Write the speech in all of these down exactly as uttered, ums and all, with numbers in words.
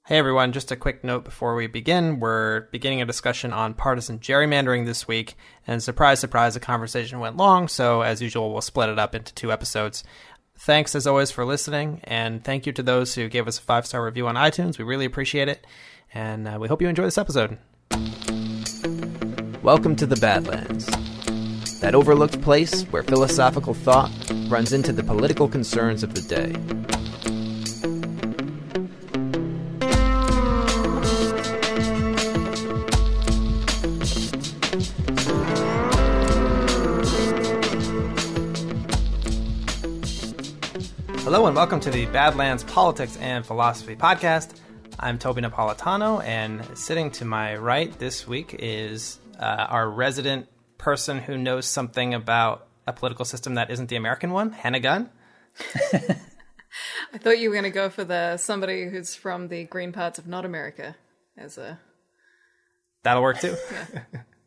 Hey everyone, just a quick note before we begin. We're beginning a discussion on partisan gerrymandering this week, and surprise, surprise, the conversation went long, so as usual, we'll split it up into two episodes. Thanks as always for listening, and thank you to those who gave us a five-star review on iTunes. We really appreciate it, and uh, we hope you enjoy this episode. Welcome to the Badlands, that overlooked place where philosophical thought runs into the political concerns of the day. Hello and welcome to the Badlands Politics and Philosophy Podcast. I'm Toby Napolitano, and sitting to my right this week is uh, our resident person who knows something about a political system that isn't the American one, Hannah Gunn. I thought you were going to go for the somebody who's from the green parts of not America as a... That'll work too. Yeah.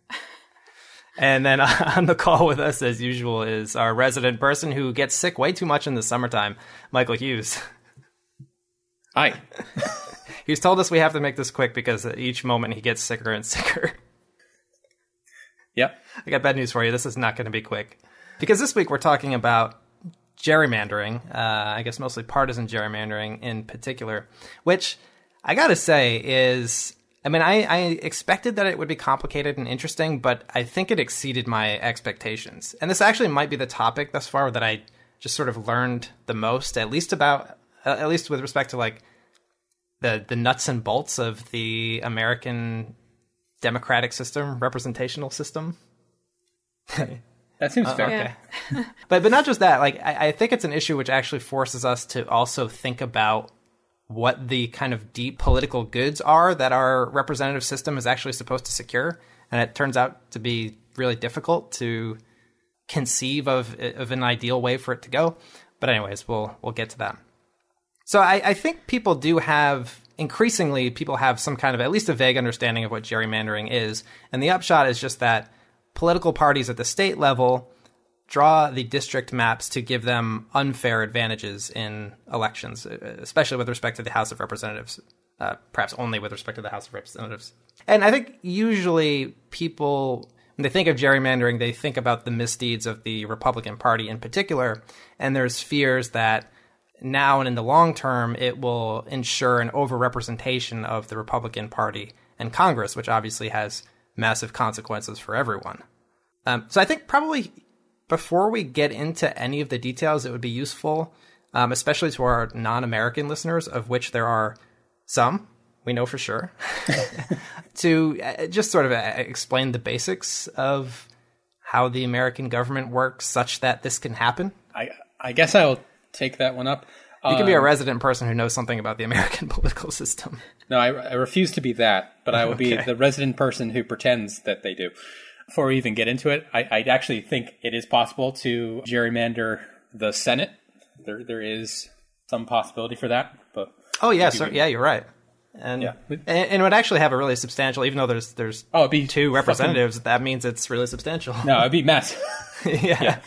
And then on the call with us, as usual, is our resident person who gets sick way too much in the summertime, Michael Hughes. Hi. He's told us we have to make this quick because each moment he gets sicker and sicker. Yep. I got bad news for you. This is not going to be quick. Because this week we're talking about gerrymandering, uh, I guess mostly partisan gerrymandering in particular, which I got to say is... I mean, I, I expected that it would be complicated and interesting, but I think it exceeded my expectations. And this actually might be the topic thus far that I just sort of learned the most, at least about, uh, at least with respect to like the the nuts and bolts of the American democratic system, representational system. That seems uh, fair. Okay. Yeah. but but not just that. Like I, I think it's an issue which actually forces us to also think about what the kind of deep political goods are that our representative system is actually supposed to secure. And it turns out to be really difficult to conceive of of an ideal way for it to go. But anyways, we'll we'll get to that. So I, I think people do have, increasingly, people have some kind of at least a vague understanding of what gerrymandering is. And the upshot is just that political parties at the state level draw the district maps to give them unfair advantages in elections, especially with respect to the House of Representatives, uh, perhaps only with respect to the House of Representatives. And I think usually people, when they think of gerrymandering, they think about the misdeeds of the Republican Party in particular, and there's fears that now and in the long term, it will ensure an overrepresentation of the Republican Party in Congress, which obviously has massive consequences for everyone. Um, so I think probably... Before we get into any of the details, it would be useful, um, especially to our non-American listeners, of which there are some, we know for sure, to uh, just sort of uh, explain the basics of how the American government works such that this can happen. I I guess I'll take that one up. You can um, be a resident person who knows something about the American political system. No, I, I refuse to be that, but I will Okay. be the resident person who pretends that they do. Before we even get into it, I, I actually think it is possible to gerrymander the Senate. There, there is some possibility for that. But oh, yeah, so, yeah, you're right. And, yeah. and and it would actually have a really substantial, even though there's there's oh, it'd be two representatives, fucking, that means it's really substantial. No, it'd be massive. yeah. yeah.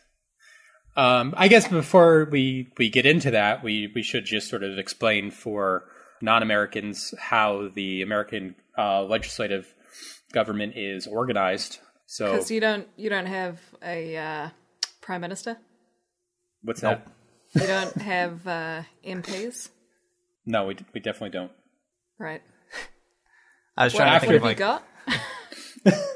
Um, I guess before we, we get into that, we, we should just sort of explain for non-Americans how the American uh, legislative government is organized. So Because you don't you don't have a uh, prime minister. What's nope. that? You don't have uh, M Ps. No, we we definitely don't. Right. I was What, trying to think what of have like. you got?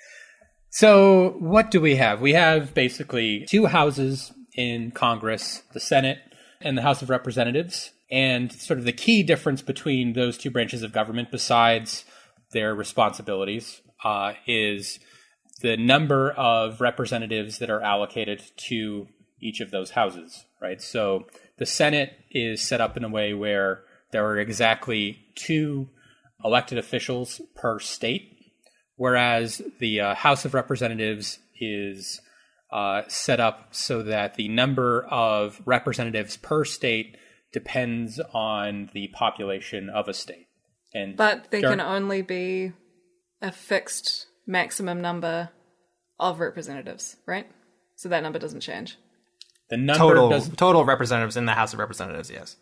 So what do we have? We have basically two houses in Congress, the Senate and the House of Representatives. And sort of the key difference between those two branches of government, besides their responsibilities, uh, is the number of representatives that are allocated to each of those houses, right? So the Senate is set up in a way where there are exactly two elected officials per state, whereas the uh, House of Representatives is uh, set up so that the number of representatives per state depends on the population of a state. And But there there- can only be a fixed maximum number of representatives, right? So that number doesn't change. the number Total does total representatives in the House of Representatives, yes. Yeah.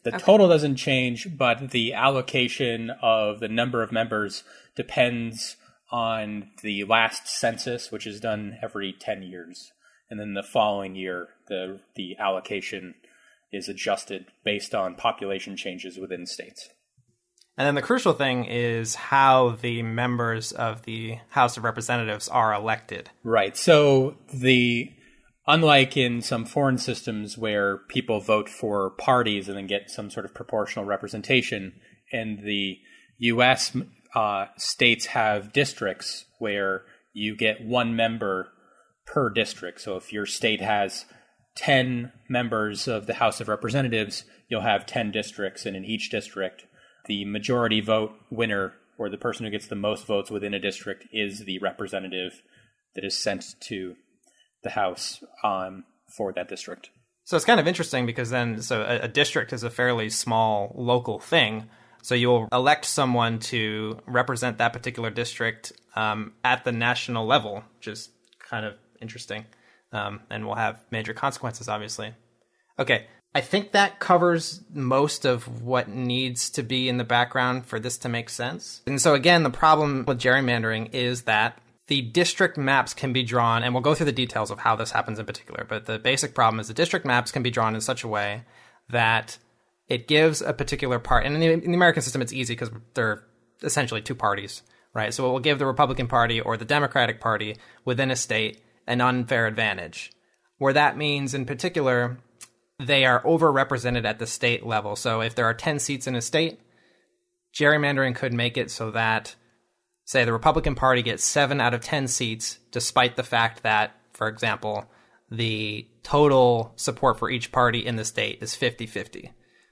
The Okay. total doesn't change, but the allocation of the number of members depends on the last census, which is done every ten years. And then the following year, the the allocation is adjusted based on population changes within states. And then the crucial thing is how the members of the House of Representatives are elected. Right. So the unlike in some foreign systems where people vote for parties and then get some sort of proportional representation, in the U S, uh, states have districts where you get one member per district. So if your state has ten members of the House of Representatives, you'll have ten districts, and in each district, the majority vote winner, or the person who gets the most votes within a district, is the representative that is sent to the House um, for that district. So it's kind of interesting because then, so a, a district is a fairly small local thing. So you'll elect someone to represent that particular district um, at the national level, which is kind of interesting, um, and will have major consequences, obviously. Okay, I think that covers most of what needs to be in the background for this to make sense. And so again, the problem with gerrymandering is that the district maps can be drawn, and we'll go through the details of how this happens in particular, but the basic problem is the district maps can be drawn in such a way that it gives a particular part, and in the, in the American system it's easy because they're essentially two parties, right? So it will give the Republican Party or the Democratic Party within a state an unfair advantage, where that means in particular they are overrepresented at the state level. So if there are ten seats in a state, gerrymandering could make it so that, say, the Republican Party gets seven out of ten seats, despite the fact that, for example, the total support for each party in the state is fifty-fifty.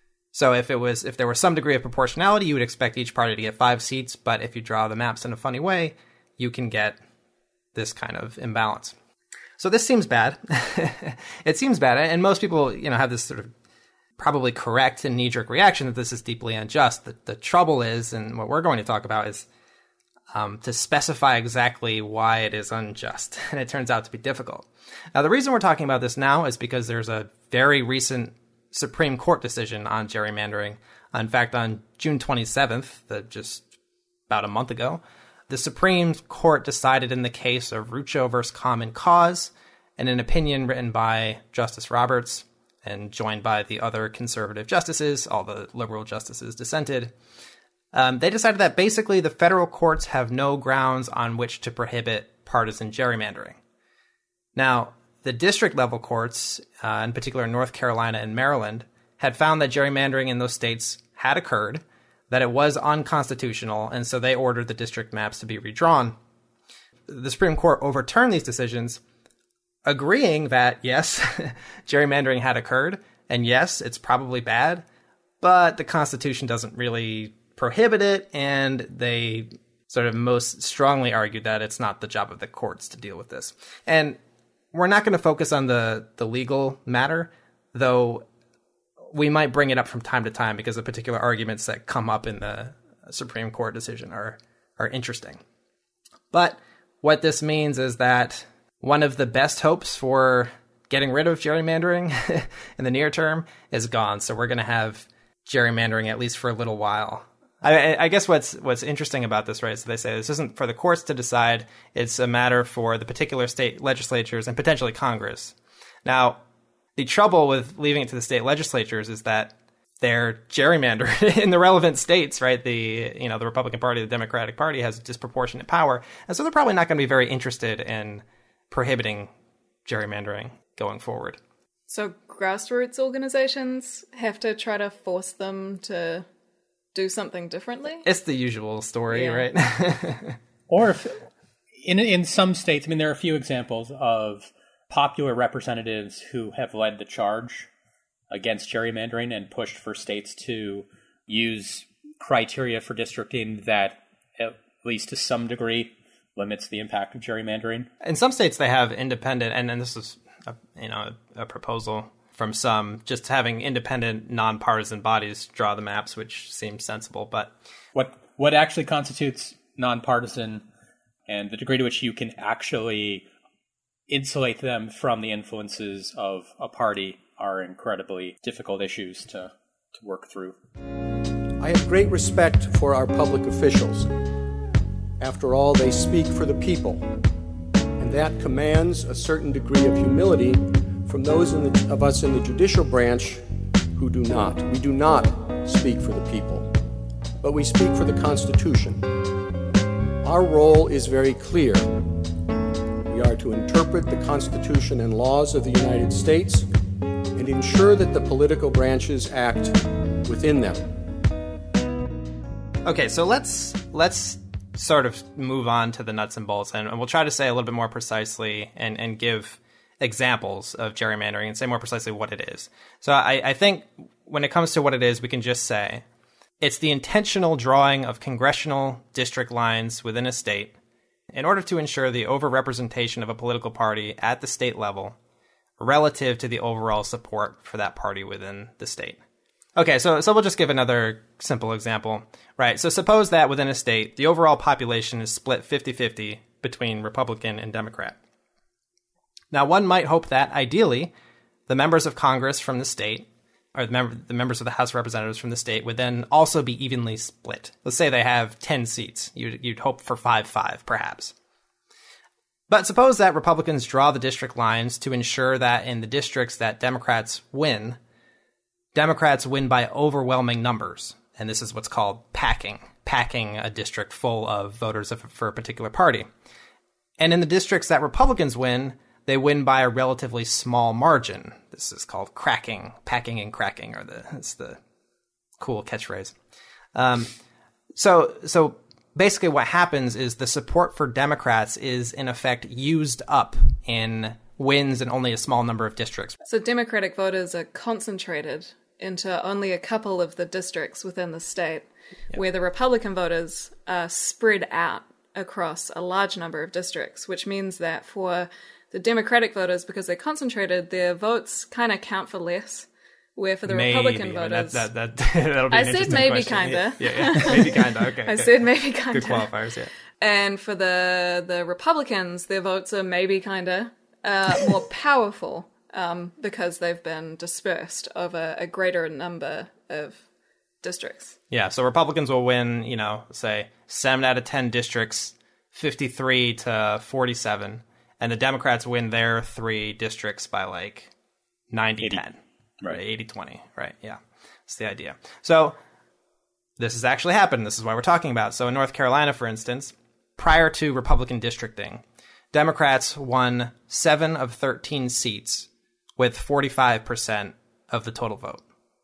So if it was, if there was some degree of proportionality, you would expect each party to get five seats, but if you draw the maps in a funny way, you can get this kind of imbalance. So this seems bad. It seems bad, and most people, you know, have this sort of probably correct and knee-jerk reaction that this is deeply unjust. The, the trouble is, and what we're going to talk about is um, to specify exactly why it is unjust, and it turns out to be difficult. Now, the reason we're talking about this now is because there's a very recent Supreme Court decision on gerrymandering. In fact, on June twenty-seventh, the, just about a month ago, the Supreme Court decided in the case of Rucho versus Common Cause, in an opinion written by Justice Roberts and joined by the other conservative justices. All the liberal justices dissented. Um, they decided that basically the federal courts have no grounds on which to prohibit partisan gerrymandering. Now, the district level courts, uh, in particular North Carolina and Maryland, had found that gerrymandering in those states had occurred, that it was unconstitutional, and so they ordered the district maps to be redrawn. The Supreme Court overturned these decisions, agreeing that, yes, gerrymandering had occurred, and yes, it's probably bad, but the Constitution doesn't really prohibit it, and they sort of most strongly argued that it's not the job of the courts to deal with this. And we're not going to focus on the, the legal matter, though we might bring it up from time to time because the particular arguments that come up in the Supreme Court decision are, are interesting. But what this means is that one of the best hopes for getting rid of gerrymandering in the near term is gone. So we're going to have gerrymandering at least for a little while. I, I guess what's what's interesting about this, right, so they say this isn't for the courts to decide. It's a matter for the particular state legislatures and potentially Congress. Now, the trouble with leaving it to the state legislatures is that they're gerrymandered in the relevant states, right? The, you know, the Republican Party, the Democratic Party has disproportionate power. And so they're probably not going to be very interested in prohibiting gerrymandering going forward. So grassroots organizations have to try to force them to do something differently? It's the usual story, Yeah. right? Or if, in in some states, I mean, there are a few examples of popular representatives who have led the charge against gerrymandering and pushed for states to use criteria for districting that, at least to some degree, limits the impact of gerrymandering. In some states, they have independent, and, and this is a, you know a, a proposal from some, just having independent, nonpartisan bodies draw the maps, which seems sensible. But what what actually constitutes nonpartisan and the degree to which you can actually insulate them from the influences of a party are incredibly difficult issues to to work through. I have great respect for our public officials. After all, they speak for the people, and that commands a certain degree of humility from those in the, of us in the judicial branch who do not. We do not speak for the people, but we speak for the Constitution. Our role is very clear. We are to interpret the Constitution and laws of the United States and ensure that the political branches act within them. Okay, so let's let's sort of move on to the nuts and bolts, and we'll try to say a little bit more precisely and, and give examples of gerrymandering and say more precisely what it is. So I, I think when it comes to what it is, we can just say it's the intentional drawing of congressional district lines within a state in order to ensure the overrepresentation of a political party at the state level relative to the overall support for that party within the state. Okay, so so we'll just give another simple example, right? So suppose that within a state, the overall population is split fifty-fifty between Republican and Democrat. Now, one might hope that, ideally, the members of Congress from the state, or the, mem- the members of the House of Representatives from the state, would then also be evenly split. Let's say they have ten seats. You'd, you'd hope for five five, perhaps. But suppose that Republicans draw the district lines to ensure that in the districts that Democrats win, Democrats win by overwhelming numbers. And this is what's called packing, packing a district full of voters of, for a particular party. And in the districts that Republicans win, they win by a relatively small margin. This is called cracking, packing and cracking are the, it's the cool catchphrase. Um, so, so basically what happens is the support for Democrats is in effect used up in wins in only a small number of districts. So Democratic voters are concentrated into only a couple of the districts within the state, yep. where the Republican voters are spread out across a large number of districts, which means that for the Democratic voters, because they're concentrated, their votes kind of count for less, where for the maybe. Republican I mean, voters... That, that, that, that'll be I an said interesting maybe question. kind of. Yeah, yeah, yeah, maybe kind of, okay. I okay. said maybe kind of. Good qualifiers, yeah. And for the, the Republicans, their votes are maybe kind of uh, more powerful um, because they've been dispersed over a greater number of districts. Yeah, so Republicans will win, you know, say seven out of ten districts, fifty-three to forty-seven. And the Democrats win their three districts by like ninety ten, right? eighty twenty, right? Yeah, that's the idea. So this has actually happened. This is why we're talking about. So in North Carolina, for instance, prior to Republican districting, Democrats won seven of thirteen seats with forty-five percent of the total vote.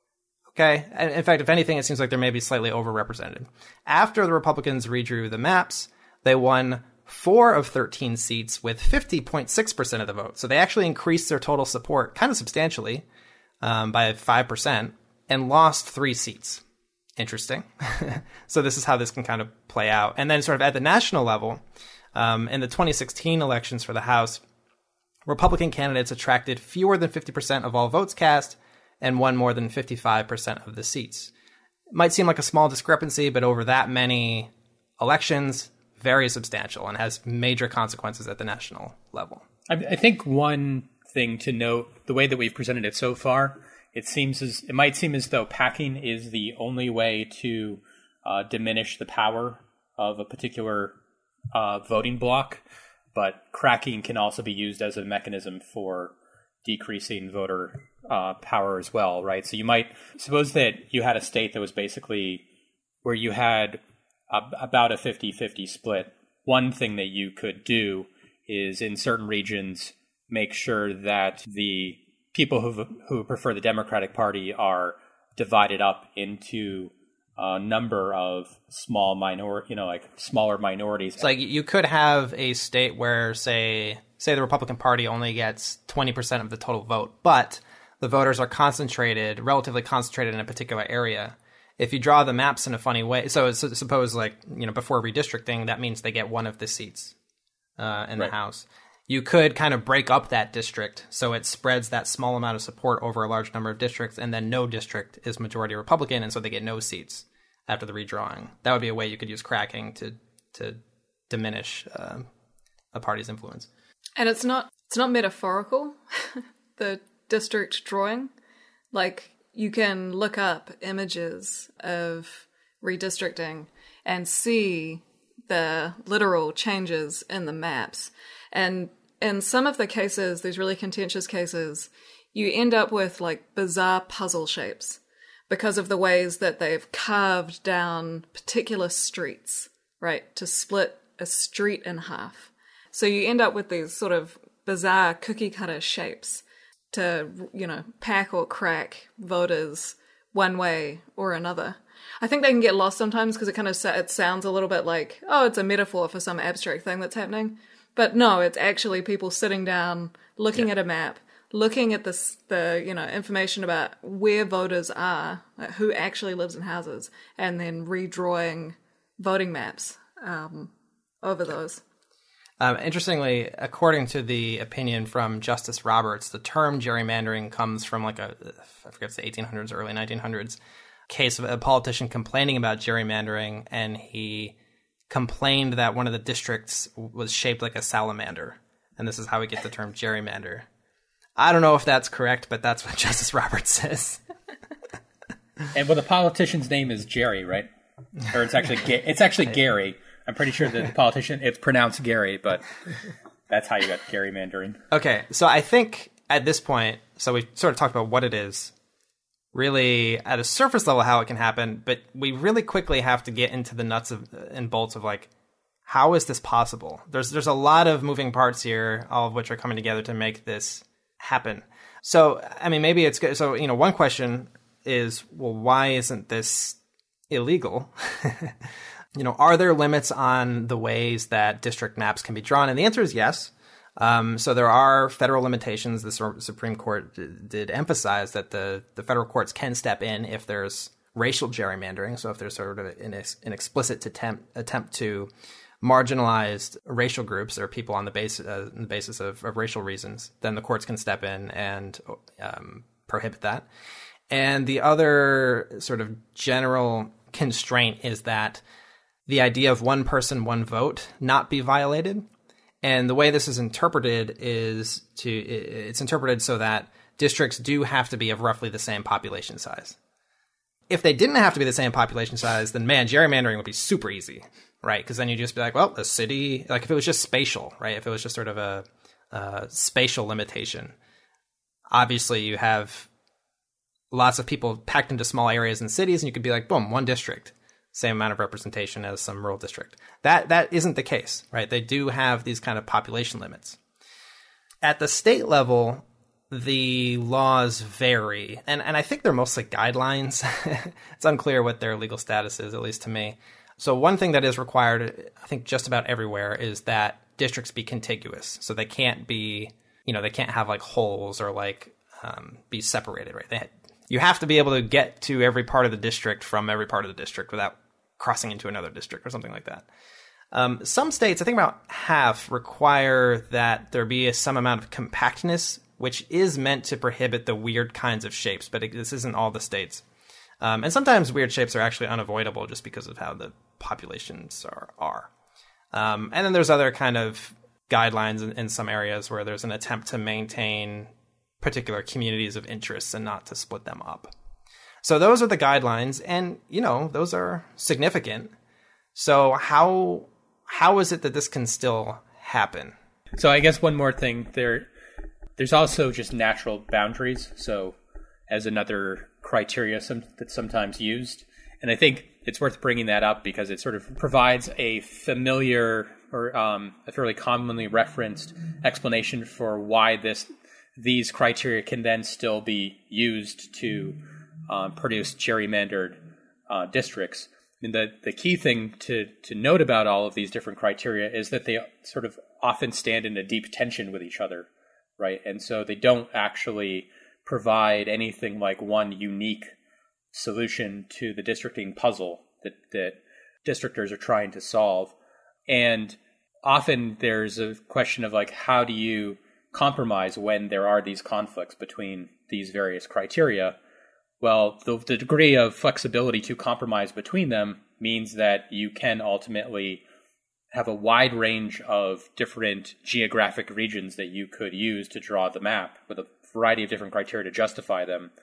Okay? In fact, if anything, it seems like they're maybe slightly overrepresented. After the Republicans redrew the maps, they won four of thirteen seats with fifty point six percent of the vote. So they actually increased their total support kind of substantially um, by five percent and lost three seats. Interesting. So this is how this can kind of play out. And then sort of at the national level, um, in the twenty sixteen elections for the House, Republican candidates attracted fewer than fifty percent of all votes cast and won more than fifty-five percent of the seats. It might seem like a small discrepancy, but over that many elections, very substantial and has major consequences at the national level. I, I think one thing to note, the way that we've presented it so far, it seems as it might seem as though packing is the only way to uh, diminish the power of a particular uh, voting bloc, but cracking can also be used as a mechanism for decreasing voter uh, power as well, right? So you might suppose that you had a state that was basically where you had a, about a fifty-fifty split. One thing that you could do is in certain regions make sure that the people who who prefer the Democratic Party are divided up into a number of small minor, you know, like smaller minorities. It's like you could have a state where, say, say the Republican Party only gets twenty percent of the total vote, but the voters are concentrated, relatively concentrated in a particular area. If you draw the maps in a funny way, so, so suppose like, you know, before redistricting, that means they get one of the seats uh, in right. the House. You could kind of break up that district so it spreads that small amount of support over a large number of districts, and then no district is majority Republican, and so they get no seats after the redrawing. That would be a way you could use cracking to to diminish uh, a party's influence. And it's not it's not metaphorical, the district drawing. Like, you can look up images of redistricting and see the literal changes in the maps. And in some of the cases, these really contentious cases, you end up with like bizarre puzzle shapes because of the ways that they've carved down particular streets, right, to split a street in half. So you end up with these sort of bizarre cookie cutter shapes to, you know, pack or crack voters one way or another. I think they can get lost sometimes because it kind of it sounds a little bit like, oh, it's a metaphor for some abstract thing that's happening. But no, it's actually people sitting down, looking yeah. at a map, looking at this, the, you know, information about where voters are, like who actually lives in houses, and then redrawing voting maps um, over those. Um, interestingly, according to the opinion from Justice Roberts, the term gerrymandering comes from like a, I forget if it's the eighteen hundreds or early nineteen hundreds, case of a politician complaining about gerrymandering, and he complained that one of the districts was shaped like a salamander. And this is how we get the term gerrymander. I don't know if that's correct, but that's what Justice Roberts says. And well, the politician's name is Jerry, right? Or it's actually it's actually Gary. I'm pretty sure that the politician, it's pronounced Gary, but that's how you got gerrymandering. Okay, so I think at this point, so we sort of talked about what it is, really at a surface level how it can happen, but we really quickly have to get into the nuts of, and bolts of like, how is this possible? There's there's a lot of moving parts here, all of which are coming together to make this happen. So, I mean, maybe it's good. So, you know, one question is, well, why isn't this illegal? You know, are there limits on the ways that district maps can be drawn? And the answer is yes. Um, so there are federal limitations. The Supreme Court d- did emphasize that the, the federal courts can step in if there's racial gerrymandering. So if there's sort of an, an explicit attempt attempt to marginalize racial groups or people on the, base, uh, on the basis of, of racial reasons, then the courts can step in and um, prohibit that. And the other sort of general constraint is that the idea of one person, one vote not be violated. And the way this is interpreted is to, it's interpreted so that districts do have to be of roughly the same population size. If they didn't have to be the same population size, then man, gerrymandering would be super easy, right? Because then you just be like, well, a city, like if it was just spatial, right? If it was just sort of a, a spatial limitation, obviously you have lots of people packed into small areas in cities, and you could be like, boom, one district. Same amount of representation as some rural district. That that isn't the case, right? They do have these kind of population limits. At the state level, the laws vary, and, and I think they're mostly guidelines. It's unclear what their legal status is, at least to me. So one thing that is required, I think just about everywhere, is that districts be contiguous. So they can't be, you know, they can't have like holes or like um, be separated, right? They You have to be able to get to every part of the district from every part of the district without crossing into another district or something like that. Um, some states, I think about half, require that there be a, some amount of compactness, which is meant to prohibit the weird kinds of shapes, but it, this isn't all the states. Um, and sometimes weird shapes are actually unavoidable just because of how the populations are. are. Um, and then there's other kind of guidelines in, in some areas where there's an attempt to maintain particular communities of interest and not to split them up. So those are the guidelines, and, you know, those are significant. So how how is it that this can still happen? So I guess one more thing, there there's also just natural boundaries, so as another criteria some, that's sometimes used. And I think it's worth bringing that up because it sort of provides a familiar or um, a fairly commonly referenced explanation for why this these criteria can then still be used to um, produce gerrymandered uh, districts. And the, the key thing to, to note about all of these different criteria is that they sort of often stand in a deep tension with each other, right? And so they don't actually provide anything like one unique solution to the districting puzzle that, that districtors are trying to solve. And often there's a question of like, how do you compromise when there are these conflicts between these various criteria? Well, the, the degree of flexibility to compromise between them means that you can ultimately have a wide range of different geographic regions that you could use to draw the map with a variety of different criteria to justify them.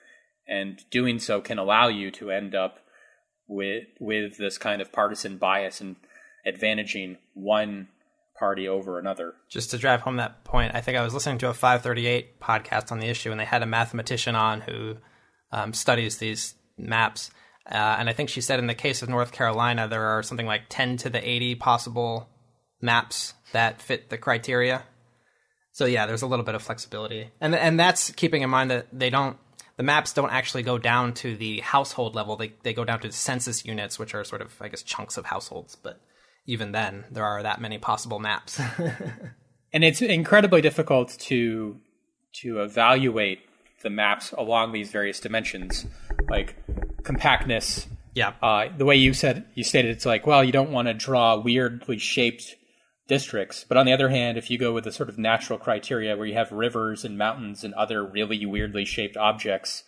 And doing so can allow you to end up with with this kind of partisan bias and advantaging one party over another. Just to drive home that point, I think I was listening to a five thirty-eight podcast on the issue, and they had a mathematician on who um, studies these maps. Uh, and I think she said in the case of North Carolina, there are something like ten to the eighty possible maps that fit the criteria. So yeah, there's a little bit of flexibility. And and that's keeping in mind that they don't, the maps don't actually go down to the household level. They they go down to the census units, which are sort of, I guess, chunks of households. But even then, there are that many possible maps. And it's incredibly difficult to to evaluate the maps along these various dimensions, like compactness. Yeah. Uh, the way you said you stated, it's like, well, you don't want to draw weirdly shaped districts. But on the other hand, if you go with the sort of natural criteria where you have rivers and mountains and other really weirdly shaped objects,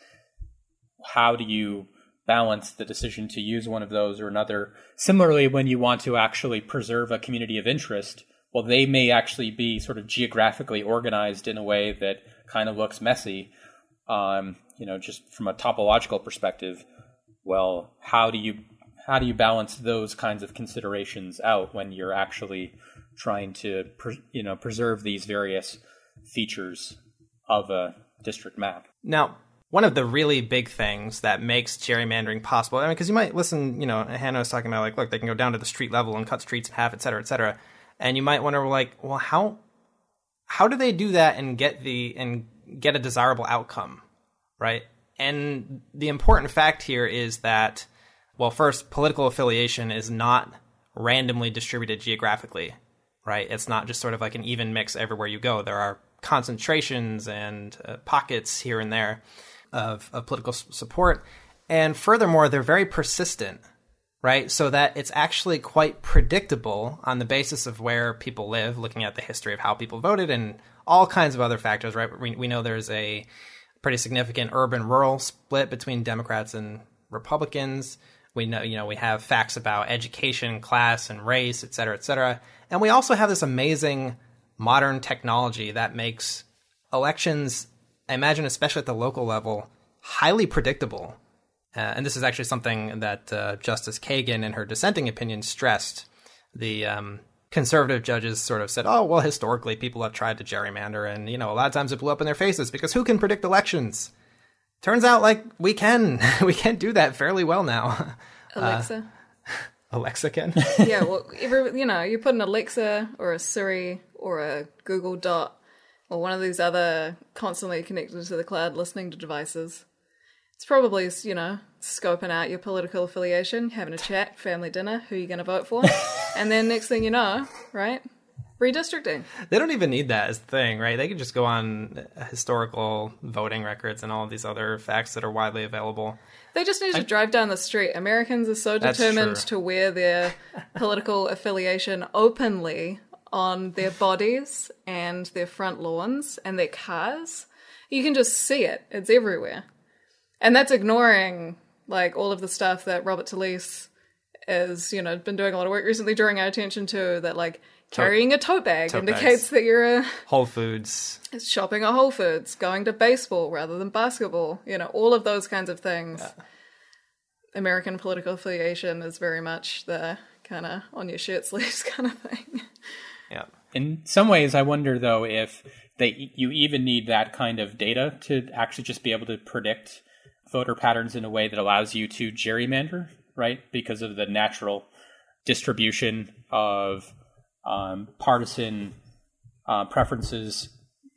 how do you balance the decision to use one of those or another? Similarly, when you want to actually preserve a community of interest, well, they may actually be sort of geographically organized in a way that kind of looks messy. Um, you know, just from a topological perspective, well, how do you how do you balance those kinds of considerations out when you're actually trying to, pre- you know, preserve these various features of a district map? Now, one of the really big things that makes gerrymandering possible, I mean, because you might listen, you know, Hannah was talking about, like, look, they can go down to the street level and cut streets in half, et cetera, et cetera. And you might wonder, like, well, how how do they do that and get the and get a desirable outcome, right? And the important fact here is that, well, first, political affiliation is not randomly distributed geographically, right? It's not just sort of like an even mix everywhere you go. There are concentrations and uh, pockets here and there of, of political s- support. And furthermore, they're very persistent, right? So that it's actually quite predictable on the basis of where people live, looking at the history of how people voted and all kinds of other factors, right? We, we know there's a pretty significant urban-rural split between Democrats and Republicans. We know, you know, we have facts about education, class, and race, et cetera, et cetera. And we also have this amazing modern technology that makes elections, I imagine, especially at the local level, highly predictable. Uh, and this is actually something that uh, Justice Kagan, in her dissenting opinion, stressed. The um, conservative judges sort of said, oh, well, historically, people have tried to gerrymander, and, you know, a lot of times it blew up in their faces because who can predict elections? Turns out, like, we can. we can do that fairly well now. Alexa. Uh, Alexa can? Yeah, well, every, you know, you put an Alexa or a Siri or a Google Dot or one of these other constantly connected to the cloud listening to devices. It's probably, you know, scoping out your political affiliation, having a chat, family dinner, who you're going to vote for. And then next thing you know, right, redistricting. They don't even need that as the thing, right? They can just go on historical voting records and all of these other facts that are widely available. They just need to I, drive down the street. Americans are so determined to wear their political affiliation openly on their bodies and their front lawns and their cars. You can just see it. It's everywhere. And that's ignoring, like, all of the stuff that Robert Talisse has, you know, been doing a lot of work recently, drawing our attention to, that, like, carrying a tote bag tote indicates bags. that you're a... Whole Foods. Shopping at Whole Foods, going to baseball rather than basketball, you know, all of those kinds of things. Yeah. American political affiliation is very much the kind of on your shirt sleeves kind of thing. Yeah. In some ways, I wonder, though, if they you even need that kind of data to actually just be able to predict voter patterns in a way that allows you to gerrymander, right? Because of the natural distribution of um, partisan uh, preferences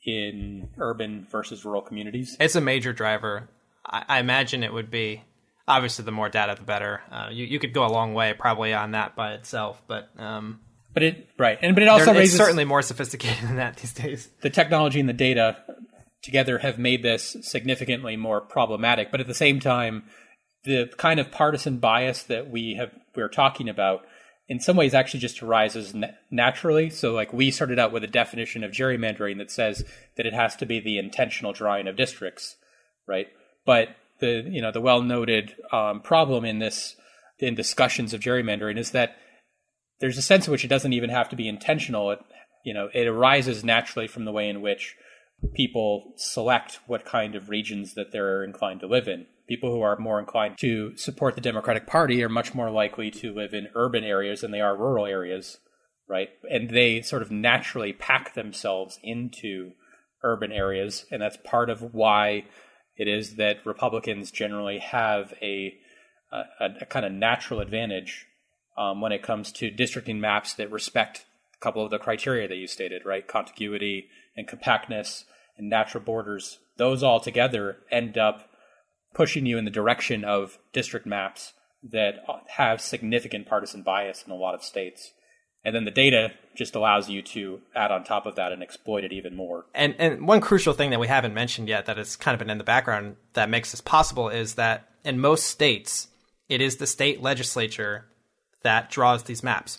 in urban versus rural communities. It's a major driver. I, I imagine it would be, obviously the more data, the better. Uh, you, you could go a long way probably on that by itself, but... Um, but it, right. And, but it also raises... It's certainly more sophisticated than that these days. The technology and the data together have made this significantly more problematic. But at the same time, the kind of partisan bias that we have we're talking about in some ways actually just arises na- naturally. So like we started out with a definition of gerrymandering that says that it has to be the intentional drawing of districts, right? But the you know the well-noted um, problem in this in discussions of gerrymandering is that there's a sense in which it doesn't even have to be intentional. It you know it arises naturally from the way in which people select what kind of regions that they're inclined to live in, People who are more inclined to support the Democratic Party are much more likely to live in urban areas than they are rural areas, right? And they sort of naturally pack themselves into urban areas. And that's part of why it is that Republicans generally have a, a, a kind of natural advantage um, when it comes to districting maps that respect a couple of the criteria that you stated, right? Contiguity and compactness and natural borders. Those all together end up pushing you in the direction of district maps that have significant partisan bias in a lot of states. And then the data just allows you to add on top of that and exploit it even more. And and one crucial thing that we haven't mentioned yet that has kind of been in the background that makes this possible is that in most states, it is the state legislature that draws these maps.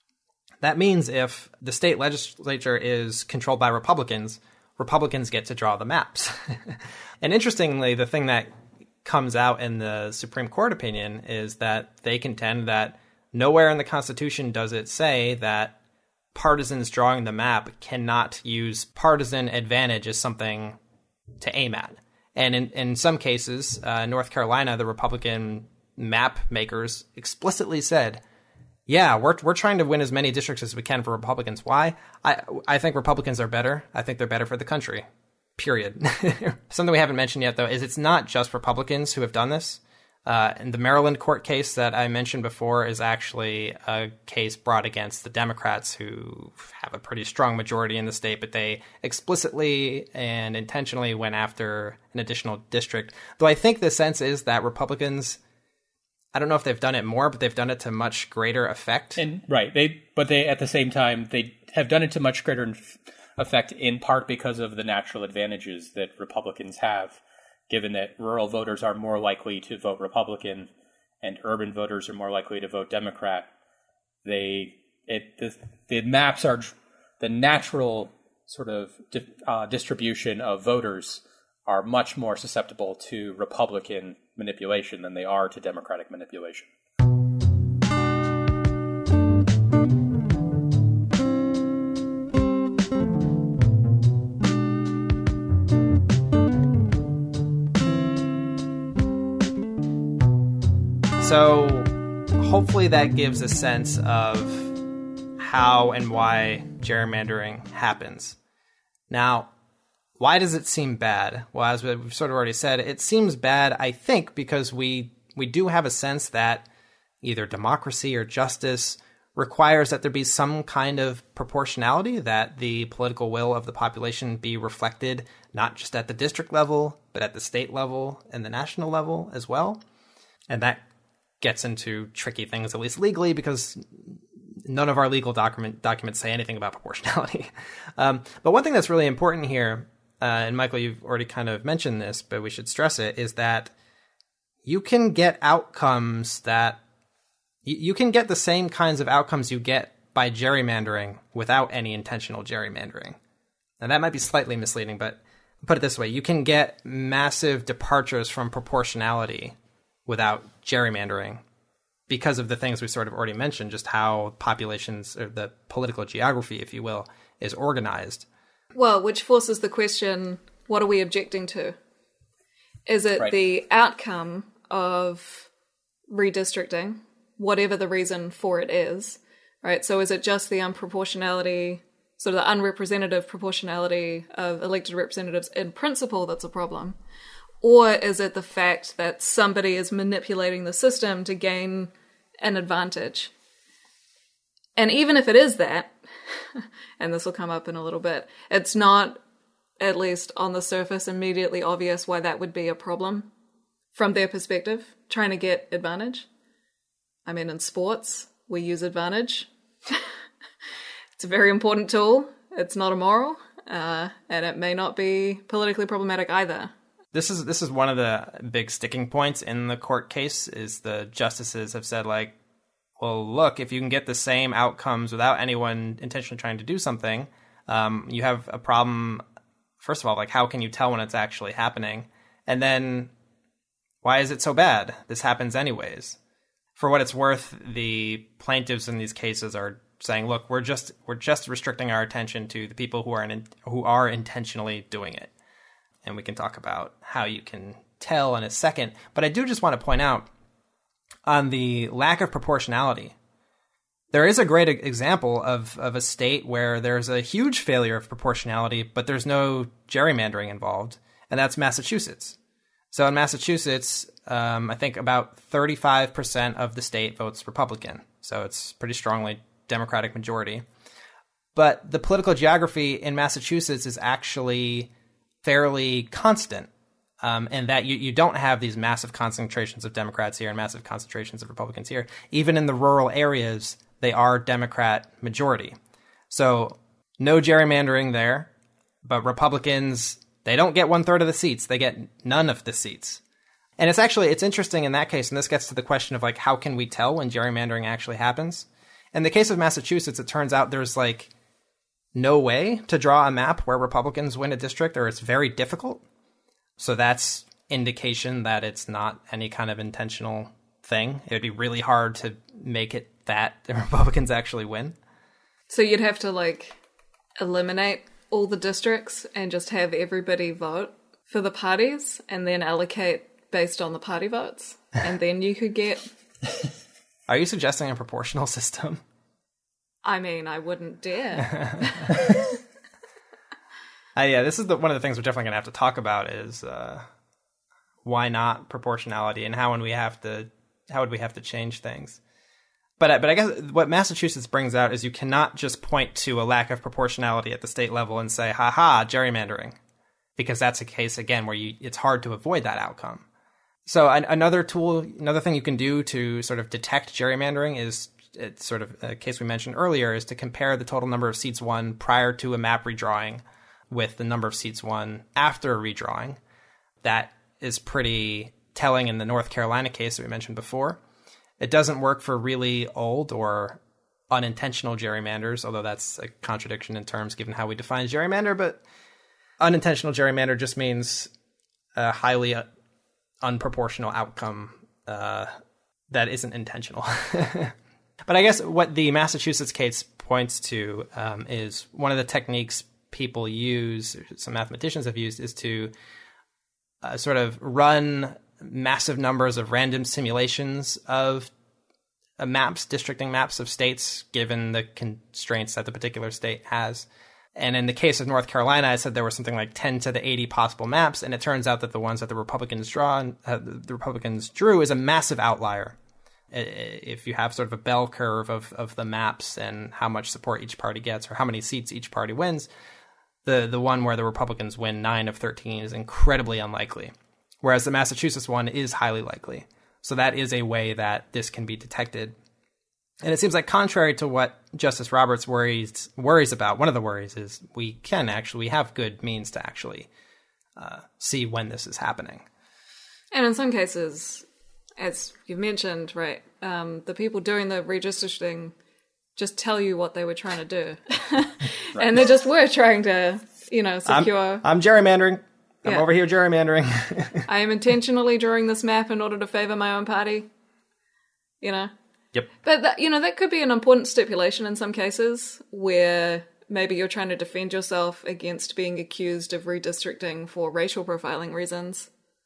That means if the state legislature is controlled by Republicans, Republicans get to draw the maps. And interestingly, the thing that comes out in the Supreme Court opinion is that they contend that nowhere in the Constitution does it say that partisans drawing the map cannot use partisan advantage as something to aim at. And in, in some cases, uh, North Carolina, the Republican map makers explicitly said, yeah, we're we're trying to win as many districts as we can for Republicans. Why? I I think Republicans are better. I think they're better for the country. Period. Something we haven't mentioned yet, though, is it's not just Republicans who have done this. Uh, and the Maryland court case that I mentioned before is actually a case brought against the Democrats who have a pretty strong majority in the state, but they explicitly and intentionally went after an additional district. Though I think the sense is that Republicans, I don't know if they've done it more, but they've done it to much greater effect. And right, they but they at the same time they have done it to much greater effect in part because of the natural advantages that Republicans have, given that rural voters are more likely to vote Republican and urban voters are more likely to vote Democrat. They it the, the maps are the natural sort of di, uh, distribution of voters are much more susceptible to Republican manipulation than they are to Democratic manipulation. So hopefully that gives a sense of how and why gerrymandering happens. Now, why does it seem bad? Well, as we've sort of already said, it seems bad, I think, because we we do have a sense that either democracy or justice requires that there be some kind of proportionality, that the political will of the population be reflected not just at the district level, but at the state level and the national level as well. And that gets into tricky things, at least legally, because none of our legal document documents say anything about proportionality. Um, but one thing that's really important here, uh, and Michael, you've already kind of mentioned this, but we should stress it, is that you can get outcomes that you, you can get the same kinds of outcomes you get by gerrymandering without any intentional gerrymandering. Now that might be slightly misleading, but put it this way, you can get massive departures from proportionality without gerrymandering because of the things we sort of already mentioned, just how populations, or the political geography, if you will, is organized. Well, which forces the question, what are we objecting to? Is it right. the outcome of redistricting, whatever the reason for it is, right? So is it just the unproportionality, sort of the unrepresentative proportionality of elected representatives in principle that's a problem? Or is it the fact that somebody is manipulating the system to gain an advantage? And even if it is that, and this will come up in a little bit, it's not, at least on the surface, immediately obvious why that would be a problem from their perspective, trying to get advantage. I mean, in sports, we use advantage. It's a very important tool. It's not immoral, uh, and it may not be politically problematic either. This is this is one of the big sticking points in the court case, is the justices have said, like, well, look, if you can get the same outcomes without anyone intentionally trying to do something, um, you have a problem. First of all, like, how can you tell when it's actually happening? And then, why is it so bad? This happens anyways. For what it's worth, the plaintiffs in these cases are saying, look, we're just we're just restricting our attention to the people who are in, who are intentionally doing it. And we can talk about how you can tell in a second. But I do just want to point out on the lack of proportionality. There is a great example of, of a state where there's a huge failure of proportionality, but there's no gerrymandering involved, and that's Massachusetts. So in Massachusetts, um, I think about thirty-five percent of the state votes Republican. So it's pretty strongly Democratic majority. But the political geography in Massachusetts is actually fairly constant, um, in that you, you don't have these massive concentrations of Democrats here and massive concentrations of Republicans here. Even in the rural areas, they are Democrat majority. So no gerrymandering there, but Republicans, they don't get one third of the seats. They get none of the seats. And it's actually, it's interesting in that case, and this gets to the question of like, how can we tell when gerrymandering actually happens? In the case of Massachusetts, it turns out there's like no way to draw a map where Republicans win a district, or it's very difficult. So that's indication that it's not any kind of intentional thing. It would be really hard to make it that the Republicans actually win. So you'd have to like eliminate all the districts and just have everybody vote for the parties and then allocate based on the party votes. And then you could get... Are you suggesting a proportional system? I mean, I wouldn't dare. uh, yeah, this is the, one of the things we're definitely going to have to talk about is uh, why not proportionality, and how when we have to, how would we have to change things? But but I guess what Massachusetts brings out is you cannot just point to a lack of proportionality at the state level and say, ha ha, gerrymandering, because that's a case, again, where you it's hard to avoid that outcome. So an, another tool, another thing you can do to sort of detect gerrymandering is, it's sort of a case we mentioned earlier, is to compare the total number of seats won prior to a map redrawing with the number of seats won after a redrawing. That is pretty telling in the North Carolina case that we mentioned before. It doesn't work for really old or unintentional gerrymanders, although that's a contradiction in terms given how we define gerrymander, but unintentional gerrymander just means a highly unproportional outcome uh, that isn't intentional. But I guess what the Massachusetts case points to um, is one of the techniques people use, some mathematicians have used, is to uh, sort of run massive numbers of random simulations of uh, maps, districting maps of states, given the constraints that the particular state has. And in the case of North Carolina, I said there were something like ten to the eighty possible maps, and it turns out that the ones that the Republicans draw, uh, the Republicans drew, is a massive outlier. If you have sort of a bell curve of, of the maps and how much support each party gets or how many seats each party wins, the, the one where the Republicans win nine of thirteen is incredibly unlikely, whereas the Massachusetts one is highly likely. So that is a way that this can be detected. And it seems like contrary to what Justice Roberts worries worries about, one of the worries is we can actually, we have good means to actually uh, see when this is happening. And in some cases, as you've mentioned, right, um, the people doing the redistricting just tell you what they were trying to do. Right. And they just were trying to, you know, secure... I'm, I'm gerrymandering. I'm yeah. over here gerrymandering. I am intentionally drawing this map in order to favor my own party. You know? Yep. But, that, you know, that could be an important stipulation in some cases where maybe you're trying to defend yourself against being accused of redistricting for racial profiling reasons.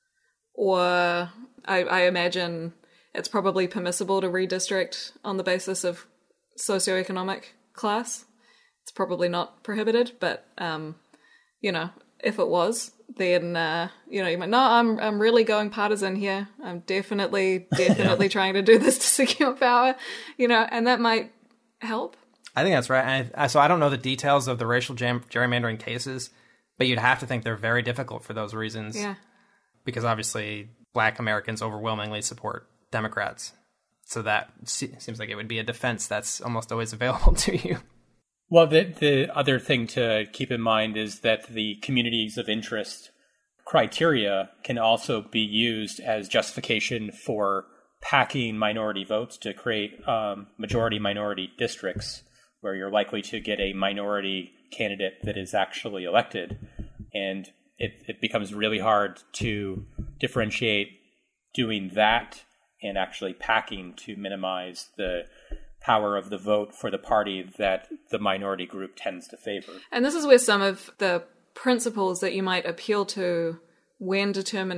Or I, I imagine it's probably permissible to redistrict on the basis of socioeconomic class. It's probably not prohibited, but, um, you know, if it was, then, uh, you know, you might, no, I'm I'm really going partisan here. I'm definitely, definitely yeah. trying to do this to secure power, you know, and that might help. I think that's right. And I, so I don't know the details of the racial jam- gerrymandering cases, but you'd have to think they're very difficult for those reasons. Yeah. Because obviously Black Americans overwhelmingly support Democrats. So that seems like it would be a defense that's almost always available to you. Well, the, the other thing to keep in mind is that the communities of interest criteria can also be used as justification for packing minority votes to create um, majority-minority districts where you're likely to get a minority candidate that is actually elected. And it, it becomes really hard to differentiate doing that and actually packing to minimize the power of the vote for the party that the minority group tends to favor. And this is where some of the principles that you might appeal to when determining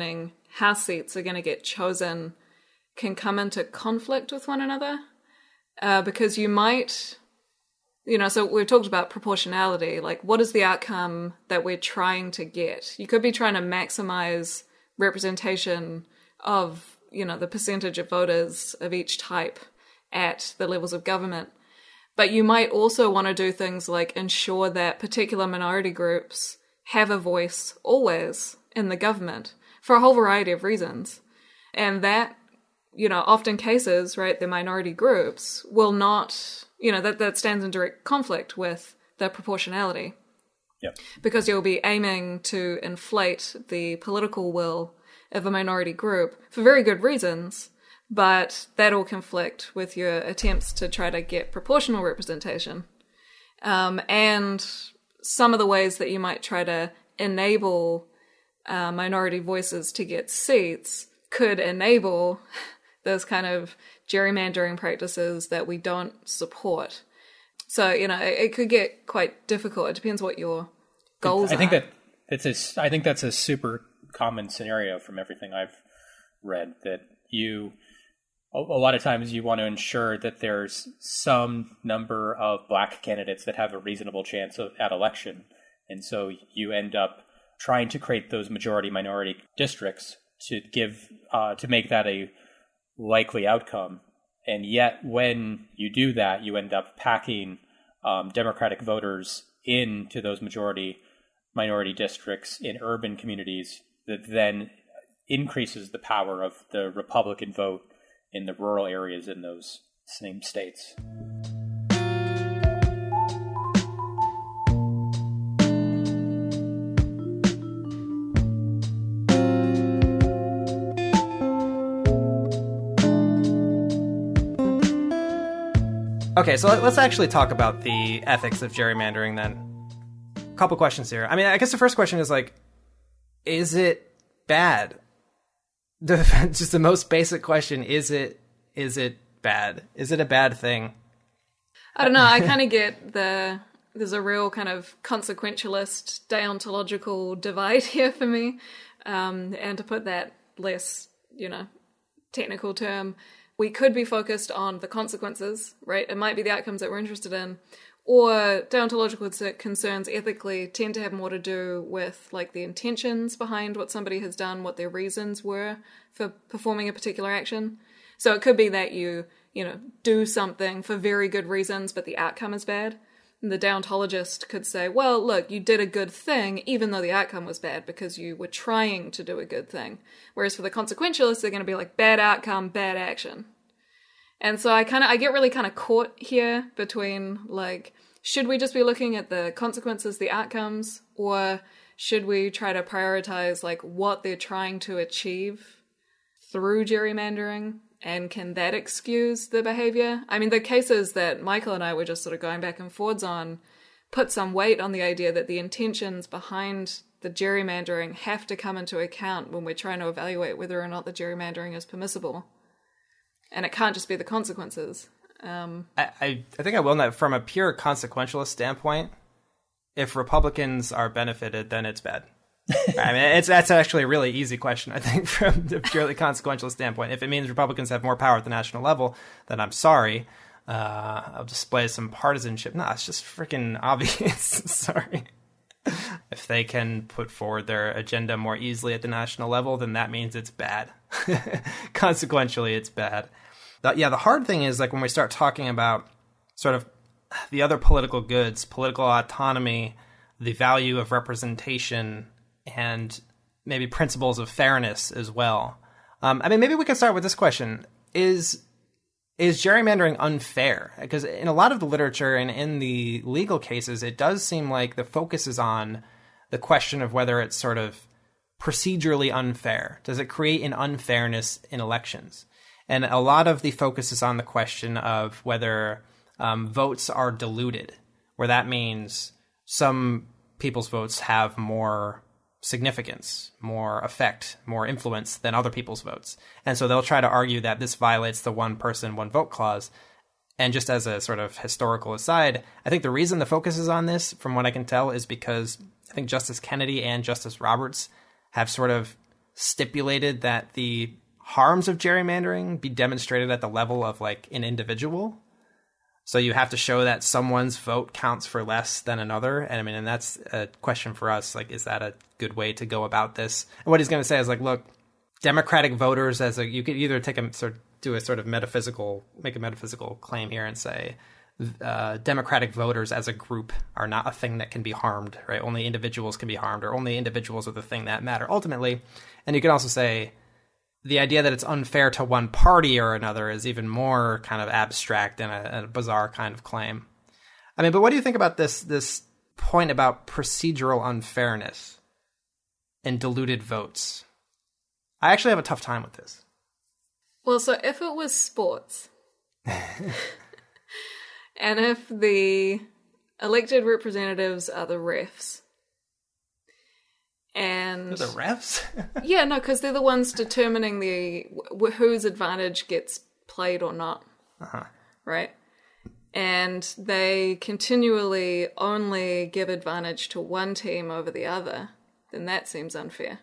House seats are going to get chosen can come into conflict with one another. Uh, because you might, you know, so we've talked about proportionality, like what is the outcome that we're trying to get? You could be trying to maximize representation of, you know, the percentage of voters of each type at the levels of government. But you might also want to do things like ensure that particular minority groups have a voice always in the government for a whole variety of reasons. And that, you know, often cases, right, the minority groups will not, you know, that, that stands in direct conflict with the proportionality. Yep. Because you'll be aiming to inflate the political will of a minority group for very good reasons, but that'll conflict with your attempts to try to get proportional representation. Um, and some of the ways that you might try to enable uh, minority voices to get seats could enable those kind of gerrymandering practices that we don't support. So, you know, it, it could get quite difficult. It depends what your goals I think are. that it's a, I think that's a super common scenario from everything I've read, that you, a, a lot of times you want to ensure that there's some number of black candidates that have a reasonable chance of, at election. And so you end up trying to create those majority minority districts to give, uh, to make that a likely outcome. And yet when you do that, you end up packing um, Democratic voters into those majority minority districts in urban communities that then increases the power of the Republican vote in the rural areas in those same states. Okay, so let's actually talk about the ethics of gerrymandering then. A couple questions here. I mean, I guess the first question is like, is it bad? The, just the most basic question, is it is it bad? Is it a bad thing? I don't know, I kind of get the, there's a real kind of consequentialist deontological divide here for me. Um, and to put that less, you know, technical term, we could be focused on the consequences, right? It might be the outcomes that we're interested in. Or deontological concerns ethically tend to have more to do with like the intentions behind what somebody has done, what their reasons were for performing a particular action. So it could be that you, you know, do something for very good reasons, but the outcome is bad. And the deontologist could say, well, look, you did a good thing, even though the outcome was bad, because you were trying to do a good thing. Whereas for the consequentialists, they're going to be like, bad outcome, bad action. And so I kind of, I get really kind of caught here between like, should we just be looking at the consequences, the outcomes, or should we try to prioritize like what they're trying to achieve through gerrymandering? And can that excuse the behavior? I mean, the cases that Michael and I were just sort of going back and forwards on put some weight on the idea that the intentions behind the gerrymandering have to come into account when we're trying to evaluate whether or not the gerrymandering is permissible. And it can't just be the consequences. Um, I, I, I think I will note, from a pure consequentialist standpoint, if Republicans are benefited, then it's bad. I mean, it's that's actually a really easy question, I think, from the purely consequential standpoint. If it means Republicans have more power at the national level, then I'm sorry. Uh, I'll display some partisanship. No, it's just freaking obvious. Sorry. If they can put forward their agenda more easily at the national level, then that means it's bad. Consequentially, it's bad. But yeah, the hard thing is like when we start talking about sort of the other political goods, political autonomy, the value of representation, and maybe principles of fairness as well. Um, I mean, maybe we can start with this question. Is is gerrymandering unfair? Because in a lot of the literature and in the legal cases, it does seem like the focus is on the question of whether it's sort of procedurally unfair. Does it create an unfairness in elections? And a lot of the focus is on the question of whether um, votes are diluted, where that means some people's votes have more significance, more effect, more influence than other people's votes. And so they'll try to argue that this violates the one person, one vote clause. And just as a sort of historical aside, I think the reason the focus is on this, from what I can tell, is because I think Justice Kennedy and Justice Roberts have sort of stipulated that the harms of gerrymandering be demonstrated at the level of like an individual. So you have to show that someone's vote counts for less than another. And I mean, and that's a question for us. Like, is that a good way to go about this? And what he's going to say is like, look, Democratic voters as a, you could either take a sort of do a sort of metaphysical, make a metaphysical claim here and say, uh, Democratic voters as a group are not a thing that can be harmed, right? Only individuals can be harmed, or only individuals are the thing that matter ultimately. And you can also say the idea that it's unfair to one party or another is even more kind of abstract and a, a bizarre kind of claim. I mean, but what do you think about this, this point about procedural unfairness and diluted votes? I actually have a tough time with this. Well, so if it was sports, and if the elected representatives are the refs, and... The refs? Yeah, no, because they're the ones determining the wh- whose advantage gets played or not, uh-huh. right? And they continually only give advantage to one team over the other, then that seems unfair.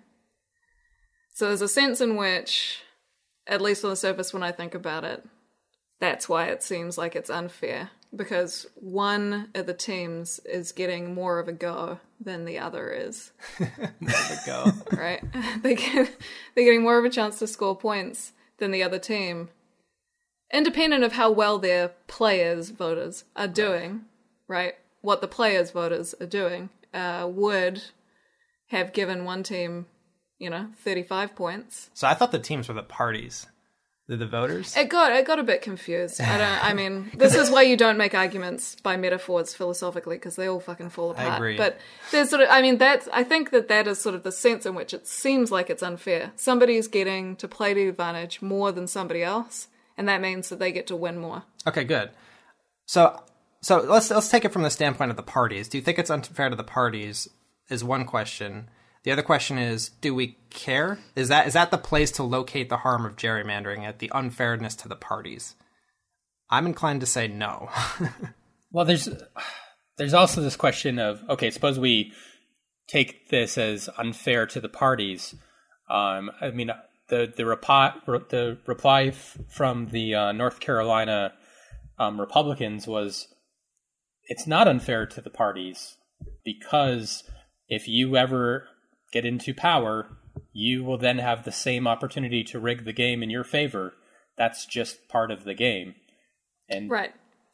So there's a sense in which, at least on the surface when I think about it, that's why it seems like it's unfair. Because one of the teams is getting more of a go than the other is. More of a go. Right? They get, they're getting more of a chance to score points than the other team. Independent of how well their players, voters, are doing, right? What the players, voters, are doing, uh, would have given one team, you know, thirty-five points. So I thought the teams were the parties. They're the voters? It got it got a bit confused. I don't. I mean, this is why you don't make arguments by metaphors philosophically, because they all fucking fall apart. I agree. But there's sort of, I mean, that's, I think that that is sort of the sense in which it seems like it's unfair. Somebody's getting to play to advantage more than somebody else, and that means that they get to win more. Okay, good. So, so let's let's take it from the standpoint of the parties. Do you think it's unfair to the parties? Is one question. The other question is, do we care? Is that is that the place to locate the harm of gerrymandering, at the unfairness to the parties? I'm inclined to say no. Well, there's there's also this question of, okay, suppose we take this as unfair to the parties. Um, I mean, the the reply the reply f- from the uh, North Carolina um, Republicans was, it's not unfair to the parties, because if you ever get into power, you will then have the same opportunity to rig the game in your favor. That's just part of the game. And right.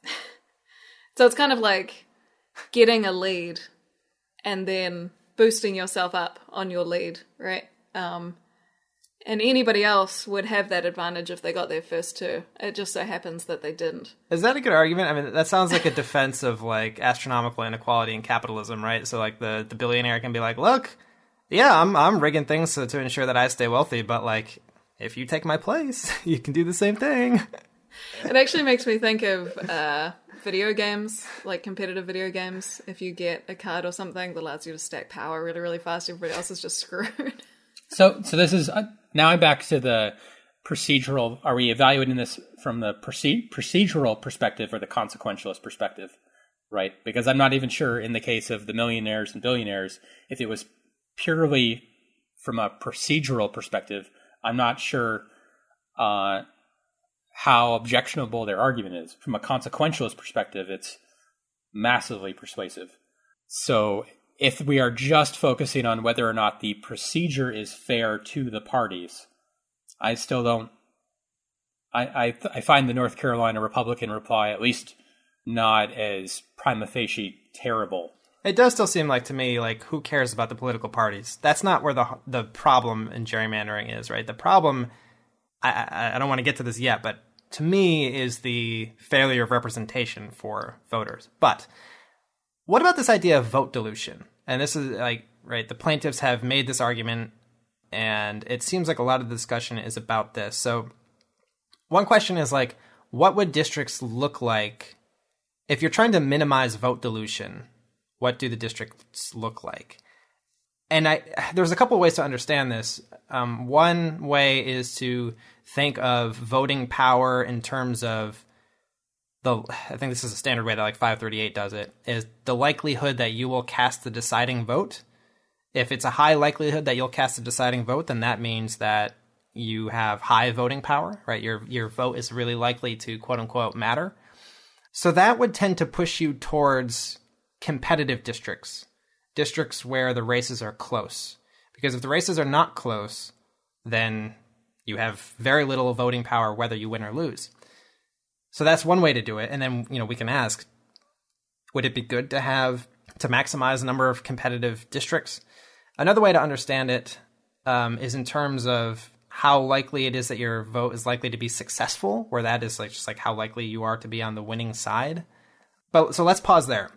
So it's kind of like getting a lead and then boosting yourself up on your lead, right? Um, and anybody else would have that advantage if they got there first too. It just so happens that they didn't. Is that a good argument? I mean, that sounds like a defense of like astronomical inequality and capitalism, right? So like the, the billionaire can be like, look, yeah, I'm I'm rigging things to, to ensure that I stay wealthy, but like, if you take my place, you can do the same thing. It actually makes me think of uh, video games, like competitive video games. If you get a card or something that allows you to stack power really, really fast, everybody else is just screwed. So, so this is uh, now I'm back to the procedural. Are we evaluating this from the proce- procedural perspective or the consequentialist perspective? Right, because I'm not even sure in the case of the millionaires and billionaires if it was purely from a procedural perspective. I'm not sure uh, how objectionable their argument is. From a consequentialist perspective, it's massively persuasive. So if we are just focusing on whether or not the procedure is fair to the parties, I still don't. I I, I find the North Carolina Republican reply at least not as prima facie terrible. It does still seem like to me, like, who cares about the political parties? That's not where the the problem in gerrymandering is, right? The problem, I, I, I don't want to get to this yet, but to me is the failure of representation for voters. But what about this idea of vote dilution? And this is like, right, the plaintiffs have made this argument, and it seems like a lot of the discussion is about this. So one question is like, what would districts look like if you're trying to minimize vote dilution? What do the districts look like? And I, there's a couple of ways to understand this. Um, one way is to think of voting power in terms of the, I think this is a standard way that like five thirty-eight does it, is the likelihood that you will cast the deciding vote. If it's a high likelihood that you'll cast a deciding vote, then that means that you have high voting power, right? Your your vote is really likely to quote unquote matter. So that would tend to push you towards competitive districts, districts where the races are close. Because if the races are not close, then you have very little voting power whether you win or lose. So that's one way to do it. And then, you know, we can ask, would it be good to have to maximize the number of competitive districts? Another way to understand it um, is in terms of how likely it is that your vote is likely to be successful, where that is like just like how likely you are to be on the winning side. But so let's pause there.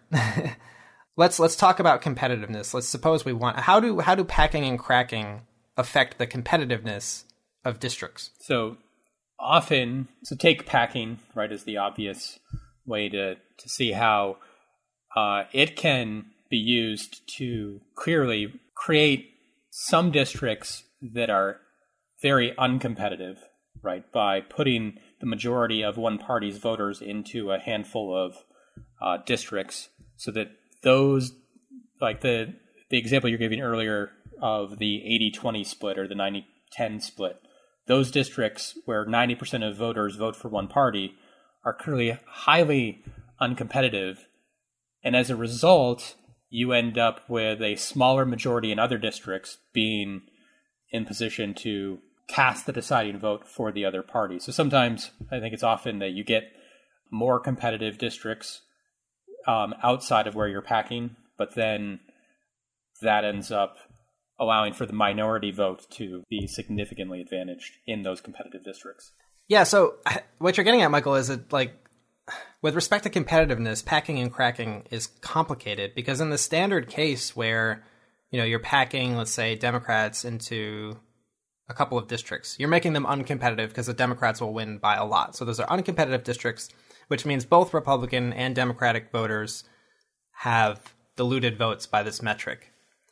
let's let's talk about competitiveness. Let's suppose we want how do how do packing and cracking affect the competitiveness of districts? So often, so take packing, right, as the obvious way to, to see how uh, it can be used to clearly create some districts that are very uncompetitive, right, by putting the majority of one party's voters into a handful of uh, districts so that those, like the the example you're giving earlier of the eighty twenty split or the ninety ten split, those districts where ninety percent of voters vote for one party are clearly highly uncompetitive. And as a result, you end up with a smaller majority in other districts being in position to cast the deciding vote for the other party. So sometimes I think it's often that you get more competitive districts um, outside of where you're packing, but then that ends up allowing for the minority vote to be significantly advantaged in those competitive districts. Yeah, so what you're getting at, Michael, is that, like, with respect to competitiveness, packing and cracking is complicated because in the standard case where, you know, you're packing, let's say, Democrats into a couple of districts, you're making them uncompetitive because the Democrats will win by a lot. So those are uncompetitive districts, which means both Republican and Democratic voters have diluted votes by this metric.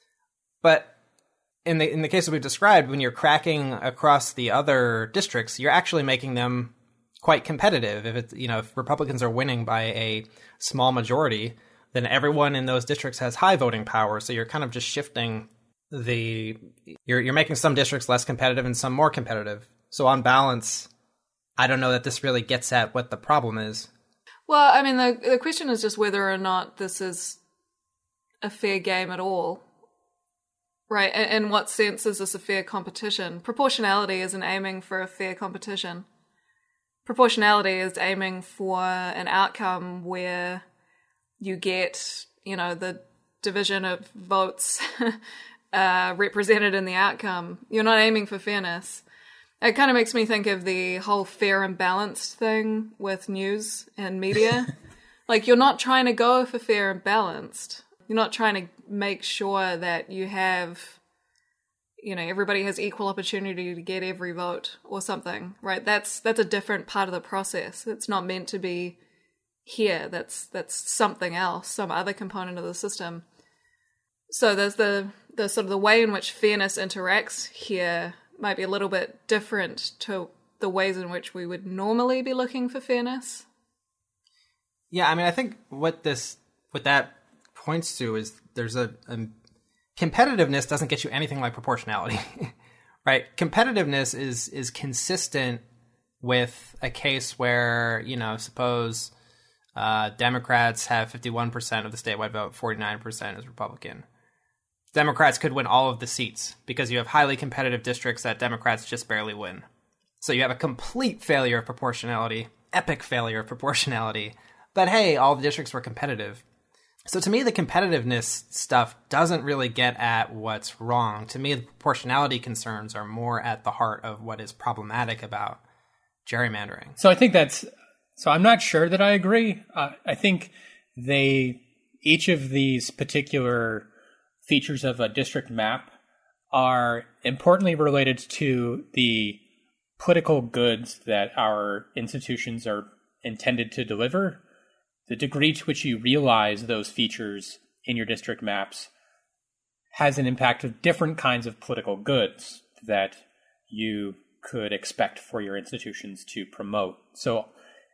But in the in the case that we've described, when you're cracking across the other districts, you're actually making them quite competitive. If it's, you know, if Republicans are winning by a small majority, then everyone in those districts has high voting power. So you're kind of just shifting the you're you're making some districts less competitive and some more competitive. So on balance, I don't know that this really gets at what the problem is. Well, I mean, the the question is just whether or not this is a fair game at all. Right, in what sense is this a fair competition? Proportionality isn't aiming for a fair competition. Proportionality is aiming for an outcome where you get, you know, the division of votes uh, represented in the outcome. You're not aiming for fairness. It kind of makes me think of the whole fair and balanced thing with news and media. Like, you're not trying to go for fair and balanced. You're not trying to make sure that you have, you know, everybody has equal opportunity to get every vote or something, right? That's that's a different part of the process. It's not meant to be here. That's that's something else, some other component of the system. So there's the the sort of the way in which fairness interacts here might be a little bit different to the ways in which we would normally be looking for fairness. Yeah, I mean, I think what this what that points to is there's a, a competitiveness doesn't get you anything like proportionality, right? Competitiveness is is consistent with a case where, you know, suppose uh, Democrats have fifty-one percent of the statewide vote, forty-nine percent is Republican. Democrats could win all of the seats because you have highly competitive districts that Democrats just barely win. So you have a complete failure of proportionality, epic failure of proportionality. But hey, all the districts were competitive. So to me, the competitiveness stuff doesn't really get at what's wrong. To me, the proportionality concerns are more at the heart of what is problematic about gerrymandering. So I think that's, so I'm not sure that I agree. Uh, I think they, each of these particular features of a district map are importantly related to the political goods that our institutions are intended to deliver. The degree to which you realize those features in your district maps has an impact of different kinds of political goods that you could expect for your institutions to promote. So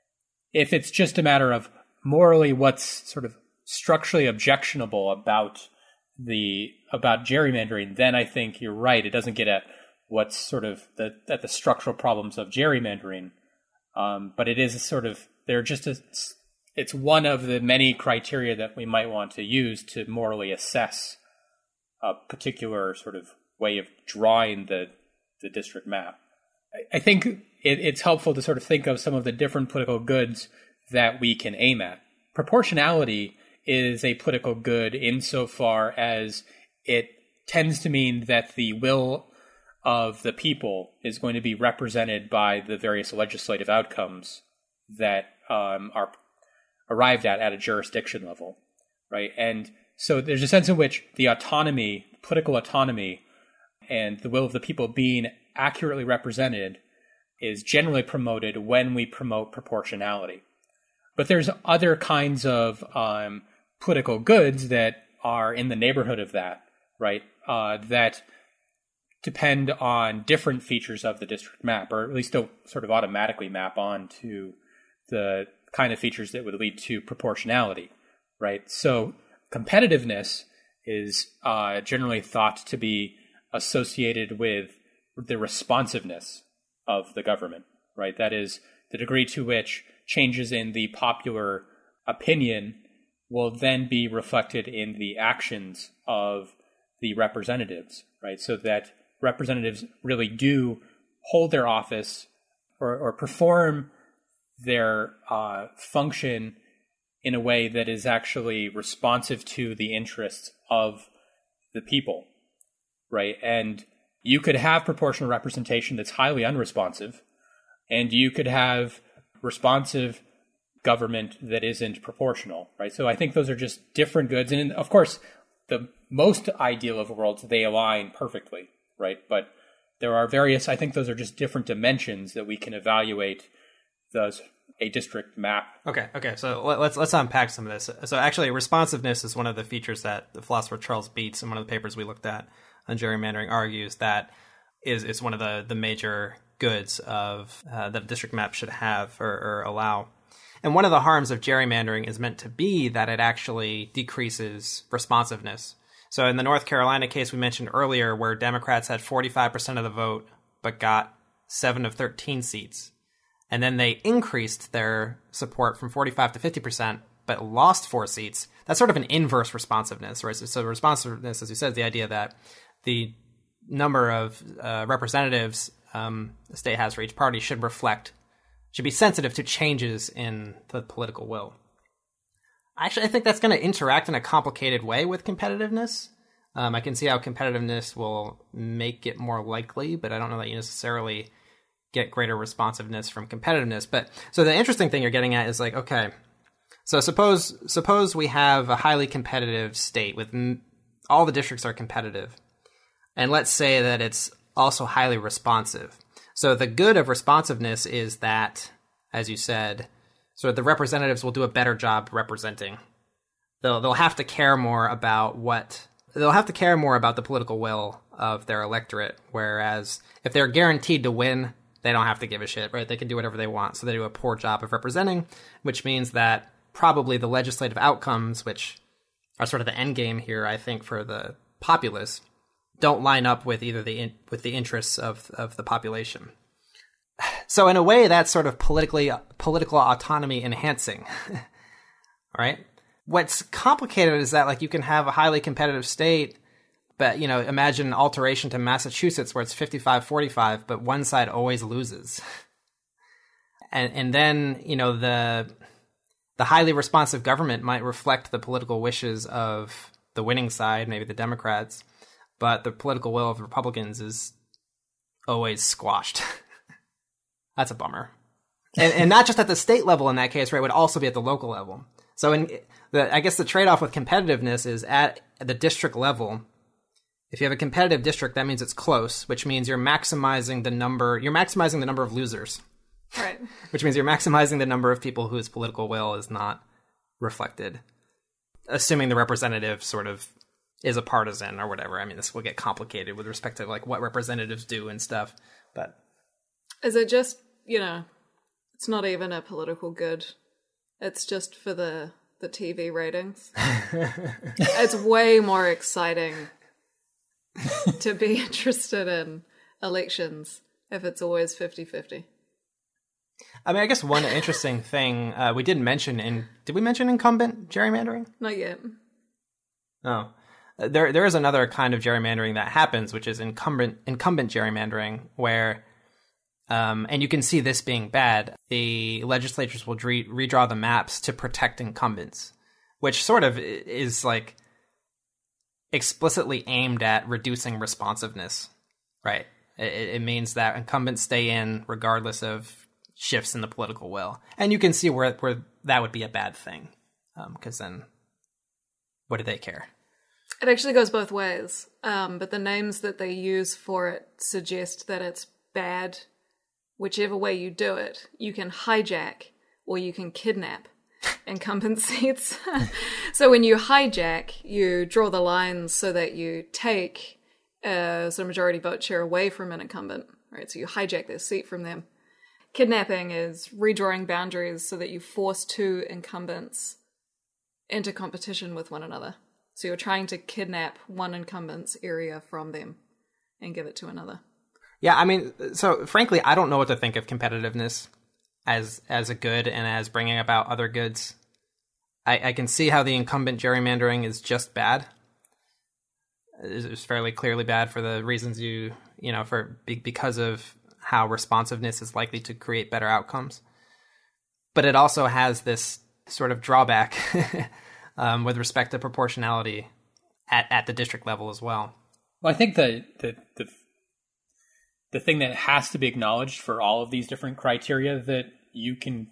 if it's just a matter of morally what's sort of structurally objectionable about the about gerrymandering, then I think you're right. It doesn't get at what's sort of the at the structural problems of gerrymandering, um, but it is a sort of they're just a, it's one of the many criteria that we might want to use to morally assess a particular sort of way of drawing the the district map. I, I think it, it's helpful to sort of think of some of the different political goods that we can aim at. Proportionality is a political good insofar as it tends to mean that the will of the people is going to be represented by the various legislative outcomes that um, are arrived at at a jurisdiction level, right? And so there's a sense in which the autonomy, political autonomy, and the will of the people being accurately represented is generally promoted when we promote proportionality. But there's other kinds of um, political goods that are in the neighborhood of that, right? Uh, that depend on different features of the district map, or at least don't sort of automatically map onto the kind of features that would lead to proportionality, right? So competitiveness is uh, generally thought to be associated with the responsiveness of the government, right? That is the degree to which changes in the popular opinion will then be reflected in the actions of the representatives, right? So that representatives really do hold their office or, or perform their uh, function in a way that is actually responsive to the interests of the people, right? And you could have proportional representation that's highly unresponsive, and you could have responsive government that isn't proportional, right? So I think those are just different goods. And of course, the most ideal of worlds, they align perfectly, right? But there are various, I think those are just different dimensions that we can evaluate those a district map. Okay, okay. So let, let's let's unpack some of this. So actually, responsiveness is one of the features that the philosopher Charles Beats, in one of the papers we looked at on gerrymandering, argues that is is one of the the major goods of uh, that a district map should have or, or allow. And one of the harms of gerrymandering is meant to be that it actually decreases responsiveness. So in the North Carolina case we mentioned earlier, where Democrats had forty-five percent of the vote but got seven of thirteen seats, and then they increased their support from forty-five to fifty percent but lost four seats, that's sort of an inverse responsiveness, right? So, so responsiveness, as you said, is the idea that the number of uh, representatives um, the state has for each party should reflect, should be sensitive to changes in the political will. Actually, I think that's going to interact in a complicated way with competitiveness. Um, I can see how competitiveness will make it more likely, but I don't know that you necessarily get greater responsiveness from competitiveness. But so the interesting thing you're getting at is like, okay, so suppose suppose we have a highly competitive state with m- all the districts are competitive, and let's say that it's also highly responsive. So the good of responsiveness is that, as you said, sort of the representatives will do a better job representing. They'll they'll have to care more about what they'll have to care more about the political will of their electorate. Whereas if they're guaranteed to win, they don't have to give a shit, right? They can do whatever they want. So they do a poor job of representing, which means that probably the legislative outcomes, which are sort of the end game here, I think, for the populace, don't line up with either the in, with the interests of of the population. So in a way, that's sort of politically political autonomy enhancing. All right. What's complicated is that like you can have a highly competitive state, but you know, imagine an alteration to Massachusetts where it's fifty-five forty-five, but one side always loses. And and then, you know, the the highly responsive government might reflect the political wishes of the winning side, maybe the Democrats, but the political will of the Republicans is always squashed. That's a bummer. And, and not just at the state level in that case, right? It would also be at the local level. So in the, I guess the trade-off with competitiveness is at the district level. If you have a competitive district, that means it's close, which means you're maximizing the number, you're maximizing the number of losers. Right. Which means you're maximizing the number of people whose political will is not reflected. Assuming the representative sort of is a partisan or whatever. I mean, this will get complicated with respect to like what representatives do and stuff. But is it just, you know, it's not even a political good. It's just for the the T V ratings. It's way more exciting to be interested in elections if it's always fifty-fifty. I mean, I guess one interesting thing uh, we didn't mention in did we mention incumbent gerrymandering? Not yet. Oh, there there is another kind of gerrymandering that happens, which is incumbent incumbent gerrymandering, where um, and you can see this being bad. The legislatures will re- redraw the maps to protect incumbents, which sort of is like explicitly aimed at reducing responsiveness, right? It, it means that incumbents stay in regardless of shifts in the political will. And you can see where where that would be a bad thing, because um, then what do they care? It actually goes both ways, um, but the names that they use for it suggest that it's bad. Whichever way you do it, you can hijack or you can kidnap incumbent seats. So when you hijack, you draw the lines so that you take a sort of majority vote share away from an incumbent, right? So you hijack their seat from them. Kidnapping is redrawing boundaries so that you force two incumbents into competition with one another. So you're trying to kidnap one incumbent's area from them and give it to another. Yeah, I mean, so frankly, I don't know what to think of competitiveness as as a good and as bringing about other goods. I, I can see how the incumbent gerrymandering is just bad. It's fairly clearly bad for the reasons you, you know, for because of how responsiveness is likely to create better outcomes. But it also has this sort of drawback um, with respect to proportionality at, at the district level as well. Well, I think the, the the the thing that has to be acknowledged for all of these different criteria that you can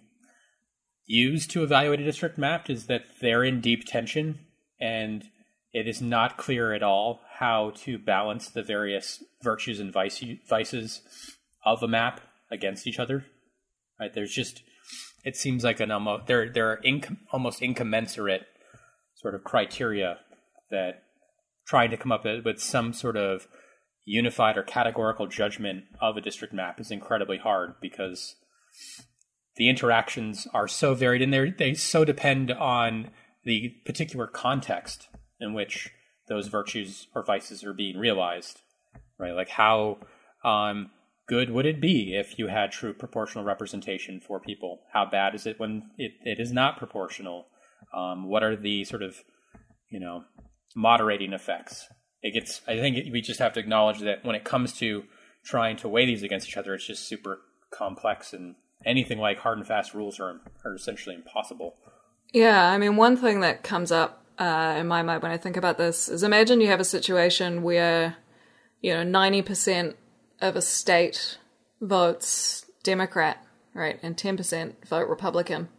use to evaluate a district map is that they're in deep tension, and it is not clear at all how to balance the various virtues and vice, vices of a map against each other. Right? There's just, it seems like an almost there there are inc- almost incommensurate sort of criteria that trying to come up with some sort of unified or categorical judgment of a district map is incredibly hard because the interactions are so varied and they they so depend on the particular context in which those virtues or vices are being realized, right? Like how um, good would it be if you had true proportional representation for people? How bad is it when it, it is not proportional? Um, what are the sort of, you know, moderating effects? It gets, I think it, we just have to acknowledge that when it comes to trying to weigh these against each other, it's just super complex, and anything like hard and fast rules are are essentially impossible. Yeah, I mean, one thing that comes up uh, in my mind when I think about this is imagine you have a situation where, you know, ninety percent of a state votes Democrat, right, and ten percent vote Republican.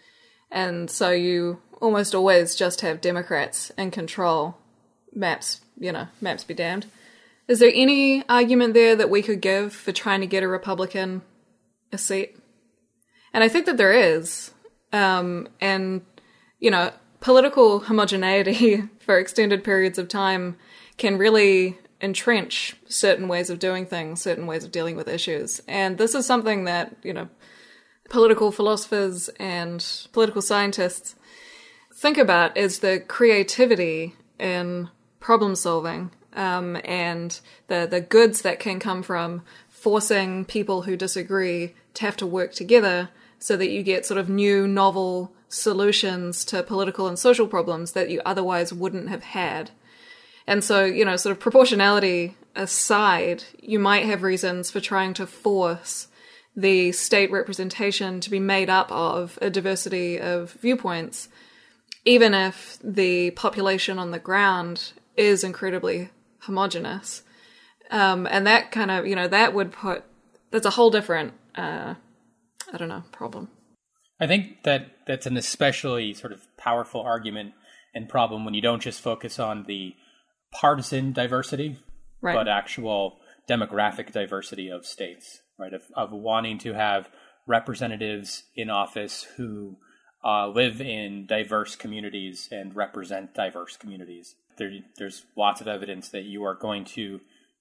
And so you almost always just have Democrats in control. Maps, you know, maps be damned. Is there any argument there that we could give for trying to get a Republican a seat? And I think that there is. Um, and, you know, political homogeneity for extended periods of time can really entrench certain ways of doing things, certain ways of dealing with issues. And this is something that, you know, political philosophers and political scientists think about is the creativity in problem solving um, and the, the goods that can come from forcing people who disagree to have to work together so that you get sort of new, novel solutions to political and social problems that you otherwise wouldn't have had. And so, you know, sort of proportionality aside, you might have reasons for trying to force the state representation to be made up of a diversity of viewpoints, even if the population on the ground is incredibly homogenous. Um, and that kind of, you know, that would put, that's a whole different, uh, I don't know, problem. I think that that's an especially sort of powerful argument and problem when you don't just focus on the partisan diversity, right, but actual demographic diversity of states, right? Of, of wanting to have representatives in office who uh, live in diverse communities and represent diverse communities. There, there's lots of evidence that you are going to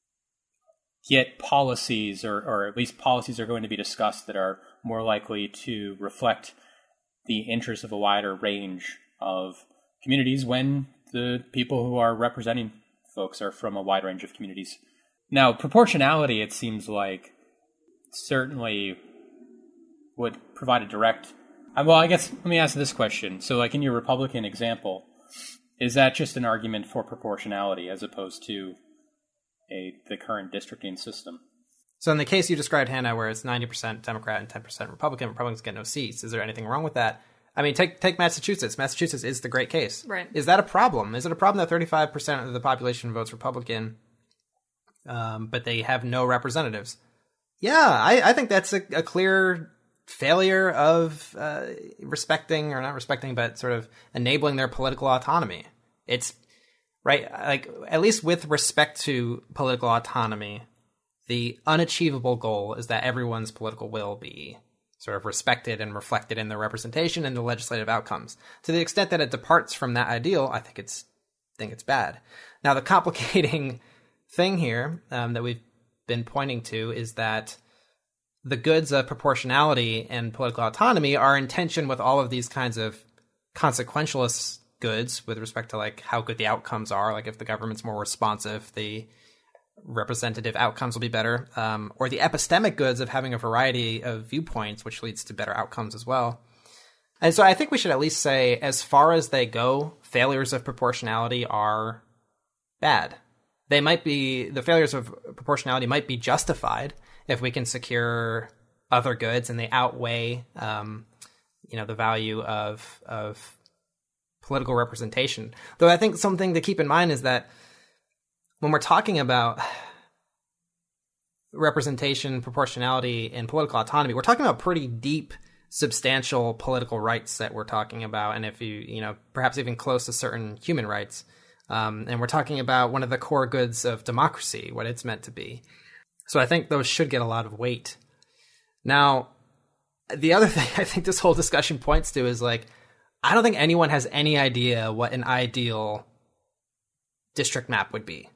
get policies, or, or at least policies are going to be discussed that are more likely to reflect the interests of a wider range of communities when the people who are representing folks are from a wide range of communities. Now, proportionality, it seems like, certainly would provide a direct... Well, I guess, let me ask this question. So, like, in your Republican example, is that just an argument for proportionality as opposed to a the current districting system? So in the case you described, Hannah, where it's ninety percent Democrat and ten percent Republican, Republicans get no seats, is there anything wrong with that? I mean, take take Massachusetts. Massachusetts is the great case. Right. Is that a problem? Is it a problem that thirty-five percent of the population votes Republican, um, but they have no representatives? Yeah, I, I think that's a, a clear failure of uh, respecting, or not respecting, but sort of enabling their political autonomy. It's, right, like, at least with respect to political autonomy, the unachievable goal is that everyone's political will be sort of respected and reflected in their representation and the legislative outcomes. To the extent that it departs from that ideal, I think it's think it's bad. Now, the complicating thing here um, that we've been pointing to is that the goods of proportionality and political autonomy are in tension with all of these kinds of consequentialist goods with respect to like how good the outcomes are. Like if the government's more responsive, the representative outcomes will be better, um, or the epistemic goods of having a variety of viewpoints, which leads to better outcomes as well. And so I think we should at least say, as far as they go, failures of proportionality are bad. They might be, the failures of proportionality might be justified if we can secure other goods and they outweigh, um, you know, the value of of political representation. Though I think something to keep in mind is that when we're talking about representation, proportionality, and political autonomy, we're talking about pretty deep, substantial political rights that we're talking about, and if you, you know, perhaps even close to certain human rights. Um, and we're talking about one of the core goods of democracy, what it's meant to be. So I think those should get a lot of weight. Now, the other thing I think this whole discussion points to is like, I don't think anyone has any idea what an ideal district map would be.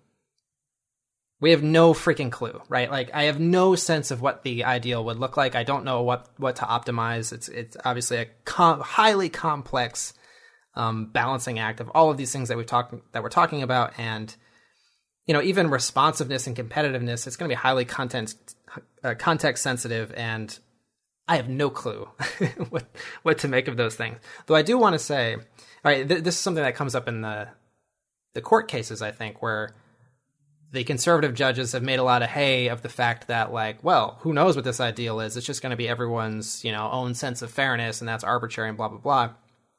We have no freaking clue, right? Like, I have no sense of what the ideal would look like. I don't know what, what to optimize. It's it's obviously a com- highly complex um, balancing act of all of these things that we've talked that we're talking about, and you know, even responsiveness and competitiveness. It's going to be highly content uh, context sensitive, and I have no clue what what to make of those things. Though I do want to say, all right, th- this is something that comes up in the the court cases, I think, where the conservative judges have made a lot of hay of the fact that, like, well, who knows what this ideal is? It's just going to be everyone's, you know, own sense of fairness, and that's arbitrary and blah, blah, blah.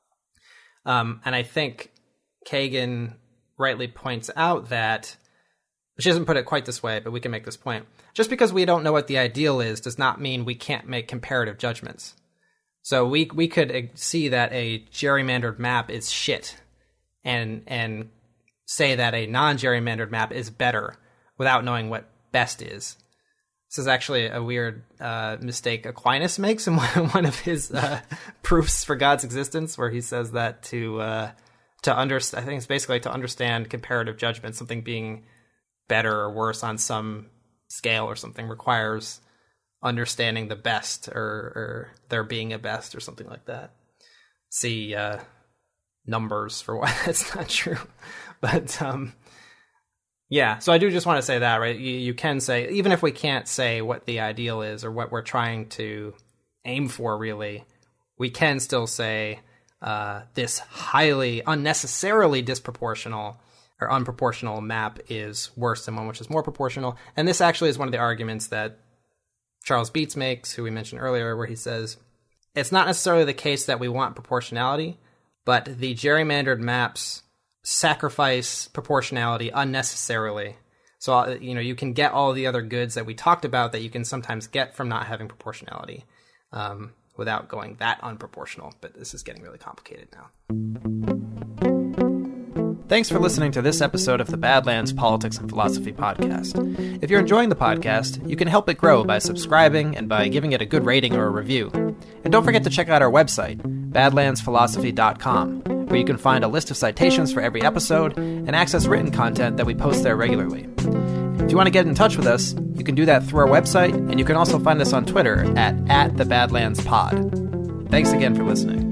Um, and I think Kagan rightly points out that, she doesn't put it quite this way, but we can make this point. Just because we don't know what the ideal is does not mean we can't make comparative judgments. So we we could see that a gerrymandered map is shit and and say that a non-gerrymandered map is better without knowing what best is. This is actually a weird uh, mistake Aquinas makes in one of his uh, proofs for God's existence, where he says that to uh, to understand, I think it's basically to understand comparative judgment, something being better or worse on some scale or something requires understanding the best, or, or there being a best or something like that. See uh, numbers for why that's not true. But um, yeah, so I do just want to say that, right? You, you can say, even if we can't say what the ideal is or what we're trying to aim for, really, we can still say uh, this highly unnecessarily disproportional or unproportional map is worse than one which is more proportional. And this actually is one of the arguments that Charles Beats makes, who we mentioned earlier, where he says, it's not necessarily the case that we want proportionality, but the gerrymandered maps sacrifice proportionality unnecessarily. So, you know, you can get all the other goods that we talked about that you can sometimes get from not having proportionality um, without going that unproportional. But this is getting really complicated now. Thanks for listening to this episode of the Badlands Politics and Philosophy podcast. If you're enjoying the podcast, you can help it grow by subscribing and by giving it a good rating or a review. And don't forget to check out our website, badlands philosophy dot com, where you can find a list of citations for every episode and access written content that we post there regularly. If you want to get in touch with us, you can do that through our website, and you can also find us on Twitter at, at the Badlands Pod. Thanks again for listening.